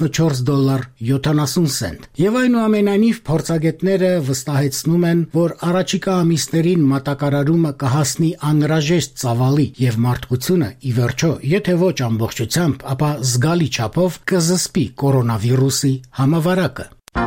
$14.70։ Եվ այնուամենայնիվ փորձագետները վստահեցնում են, որ առաջիկա ամիսներին մատակարարումը կհասնի անհրաժեշտ ծավալի եւ մարդկությունը ի վերջո, եթե ոչ ամբողջությամբ, ապա զգալի չափով կզսպի կորոնավիրուսի համավարակը։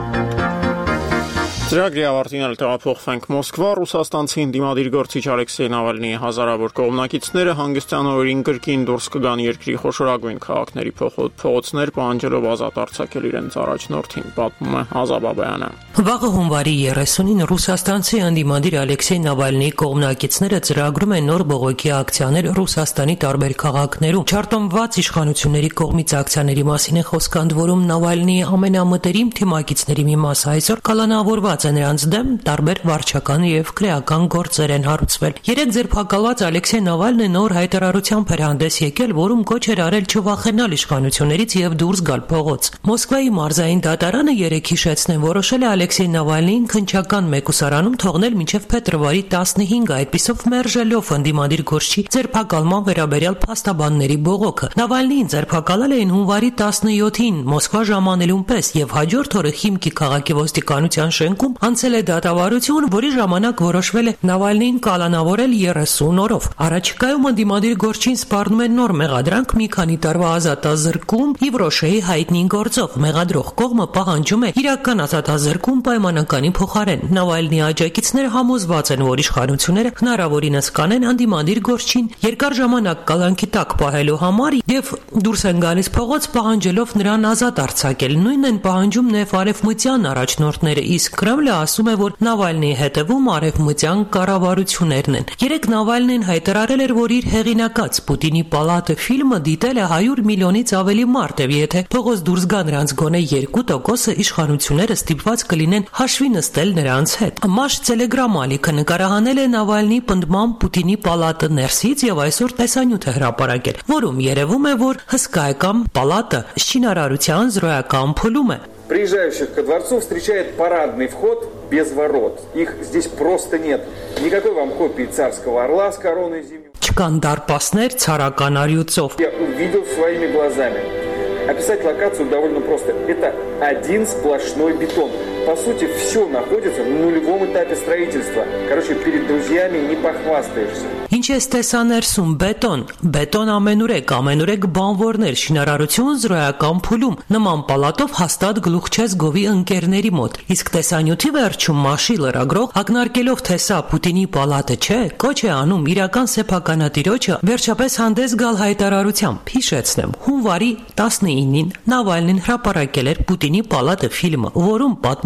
Ծրագրի ավարտին էլ տեղափոխվենք Մոսկվա։ Ռուսաստանցի ընդդիմադիր գործիչ Ալեքսեյ Նավալնիի հազարավոր կողմնակիցները հանգստյան օրերին կրկին դուրս կգան երկրի խոշորագույն քաղաքների փողոցներ, պահանջելով ազատ արձակել իրենց առաջնորդին, պատմում է Ազաբ Աբայանը։ Վաղը հունվարի 30-ին ռուսաստանցի ընդդիմադիր Ալեքսեյ Նավալնիի կողմնակիցները ծրագրում են նոր բողոքի ակցիաներ Ռուսաստանի տարբեր քաղաքներում։ Չարտոնված իշխանությունների կողմից ակցիաների մասին է խոսք, ընդ որում Նավալնիի ամենամտերիմ թիմակիցների մի մասը այսօր կալանավորված է նրանց դեմ, տարբեր վարչական եւ քրեական գործեր են հարուցվել։ Երեք ձերբակալված Ալեքսեյ Նավալնը նոր հայտարարությամբ էր հանդես եկել, որում կոչ էր արել չվախենալ իշխանություններից եւ դուրս գալ փողոց։ Մոսկվայի մարզային դատարանը երեք հիշեցնեն որոշել է Ալեքսեյ Նավալնիին քննչական մեկուսարանում թողնել մինչև փետրվարի 15-ը, այդպիսով մերժելով ընդդիմադիր գործչի ձերբակալման վերաբերյալ փաստաբանների բողոքը։ Նավալնիին ձերբակալել էին հունվարի 17-ին Մոսկվա ժամանելուն պես եւ հաջորդ օրը Խիմկի քաղաքի ոստիկանության շենքում անցել է դատավարություն, որի ժամանակ որոշվել է Նավալնիին կալանավորել 30 օրով։ Առաջիկայում ընդդիմադիր գործչին սպառնում է նոր մեղադրանք մի քանի տարվա ազատազրկում Իվրոշեի հայտնի գործով։ Մեղադրող կողմը պահանջում է իրական ազատազրկում պայմանականի փոխարեն։ Նավալնիի աջակիցները համոզված են, որ իշխանությունները հնարավորինս կանեն ընդդիմադիր գործչին երկար ժամանակ կալանքի տակ պահելու համար եւ դուրս են գալիս փողոց պահանջելով նրան ազատ արձակել։ Նույնն են պահանջում նաեւ արևմտյան առաջնորդները, իսկ Կրեմլը ասում է, որ Նավալնիի հետևում արևմտյան կառավարություններն են։ Երեք Նավալնին հայտարարել էր, որ իր հեղինակած Պուտինի պալատը ֆիլմը դիտել է 100 միլիոնից ավելի մարդ, եւ եթե փողոց դուրս գա նրանց գոնե 2%-ը, իշխանությունները ստիպված կլինեն հաշվի նստել նրանց հետ։ Մաշ Telegram ալիքը նկարահանել է Նավալնիի պնդմամբ Պուտինի պալատը ներսից եւ այսօր տեսանյութ է հրապարակել, որում երևում է, որ հսկայական պալատը շինարարության զրոյական փուլում է։ Приезжающих ко дворцу встречает парадный вход без ворот. Их здесь просто нет. Никакой вам копии царского орла с короной зимней. Չկան դարպասներ ցարական արյուծով։ Я увидел своими глазами. Описать локацию довольно просто. Это один сплошной бетон. По сути, все находится на нулевом этапе строительства. Короче, перед друзьями не похвастаешься. Ինչ է տեսաներսում բետոն ամենուրեք բանվորներ, շինարարություն զրոյական փուլում, նման պալատով հաստատ գլուխ չես գովի ընկերների մոտ։ Իսկ տեսանյութի վերջում Մաշի լրագրող ակնարկելով թե սա Պուտինի պալատը չէ, կոչ է անում իրական սեփականատիրոջը վերջապես հանդես գալ հայտարարությամբ։ Հիշեցնեմ, հունվարի 19-ին Նավալնին հրապարակել էր Պուտինի պալատը ֆիլմը, որում պատմում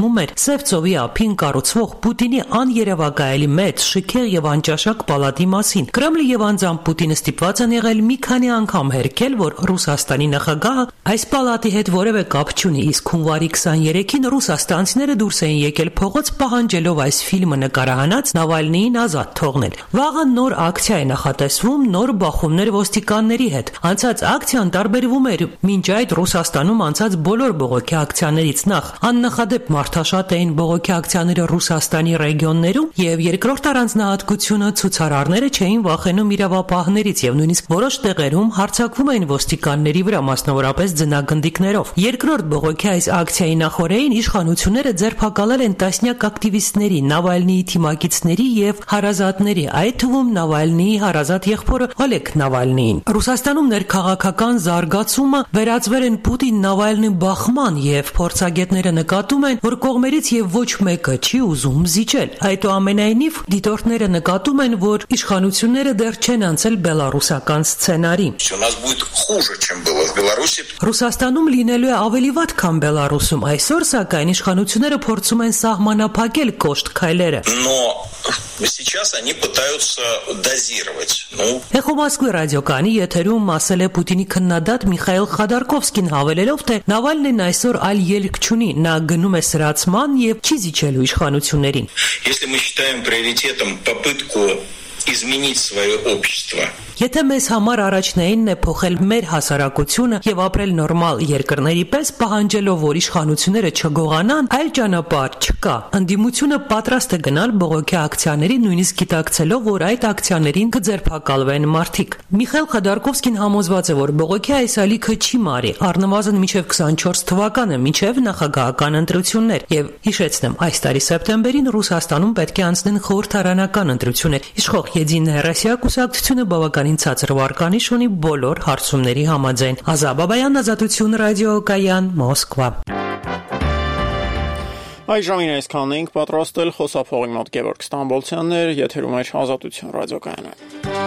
պատկերվում էր Սև ծովի ափին կառուցվող Պուտինի աներևակայելի մեծ, շքեղ եւ անճաշակ պալատի մասին։ Կրեմլը եւ անձամբ Պուտինը ստիպված են եղել մի քանի անգամ հերքել, որ Ռուսաստանի նախագահը այս պալատի հետ որևէ կապ չունի, իսկ հունվարի 23-ին ռուսաստանցիները դուրս էին եկել փողոց պահանջելով այս ֆիլմը նկարահանած Նավալնիին ազատ թողնել։ Վաղը նոր ակցիա է նախատեսվում նոր բախումներ ոստիկանների հետ։ Անցած ակցիան տարբերվում էր մինչ այդ Ռուսաստանում անցած բոլոր բողոքի ակցիաներից նախ աննախադեպ մարդաշատ էին բողոքի ակցիաները Ռուսաստանի ռեգիոններում եւ երկրորդ առանձնահատկությունը ցուցարարները չէին վախենում իրավապահներից եւ նույնիսկ որոշ տեղերում հարձակվում էին ոստիկանների վրա մասնավորապես ձնագնդիկներով։ Երկրորդ բողոքի այս ակցիայի նախօրեին իշխանությունները ձերբակալել են տասնյակ ակտիվիստների, Նավալնիի թիմակիցների եւ հարազատների, այդ թվում Նավալնիի հարազատ եղբորը Օլեգ Նավալնիին։ Ռուսաստանում ներքաղաքական զարգացումը վերածվել են Պուտին-Նավալնի բախման եւ փորձագետները նկատում են, որ կողմերից եւ ոչ մեկը չի ուզում զիջել։ Այդուամենայնիվ դիտորդները նկատում են, որ իշխանությունները դեռ չեն անցել բելարուսական սցենարի։ Ռուսաստանում լինելու է ավելի վատ, քան Բելարուսում։ Այսօր սակայն իշխանությունները փորձում են սահմանափակել կոշտ քայլերը։ Сейчас они пытаются дозировать. Էխո Մոսկվի ռադիոկայանի եթերում ասել է Պուտինի քննադատ Միխայիլ Խադարկովսկին, հավելելով, թե Նավալնին այսօր այլ ելք չունի, նա գնում է սրացման եւ չի զիջելու իշխանություններին։ Если мы считаем приоритетом попытку изменить свое общество. Եթե մեզ համար առաջնայինն է փոխել մեր հասարակությունը եւ ապրել նորմալ երկրների պես, պահանջելով, որ իշխանությունները չգողանան, այլ ճանապարհ չկա։ Ընդդիմությունը պատրաստ է գնալ բողոքի ակցիաների, նույնիսկ գիտակցելով, որ այդ ակցիաներին կձերբակալվեն մարդիկ։ Միխայիլ Խադարկովսկին համոզված է, որ բողոքի այս ալիքը չի մարի, առնվազն մինչև 24 թվականը, մինչև նախագահական ընտրություններ։ Եվ հիշեցնեմ, այս տարի սեպտեմբերին Ռուսաստանում պետք է անցնեն խորհրդարանական ընտրություններ։ Իշխող Եդինայա Ռոսիա կուսակցությունը բավականին ցածր վարկանիշ ունի բոլոր հարցումների համաձայն։ Ազա Բաբայան, Ազատություն ռադիոկայան, Մոսկվա։ Այժմին այսքանն ենք պատրաստել խոսափողի մոտ Գևորգ Ստամբոլցյանն էր, եթերում էր Ազատություն ռադիոկայանը։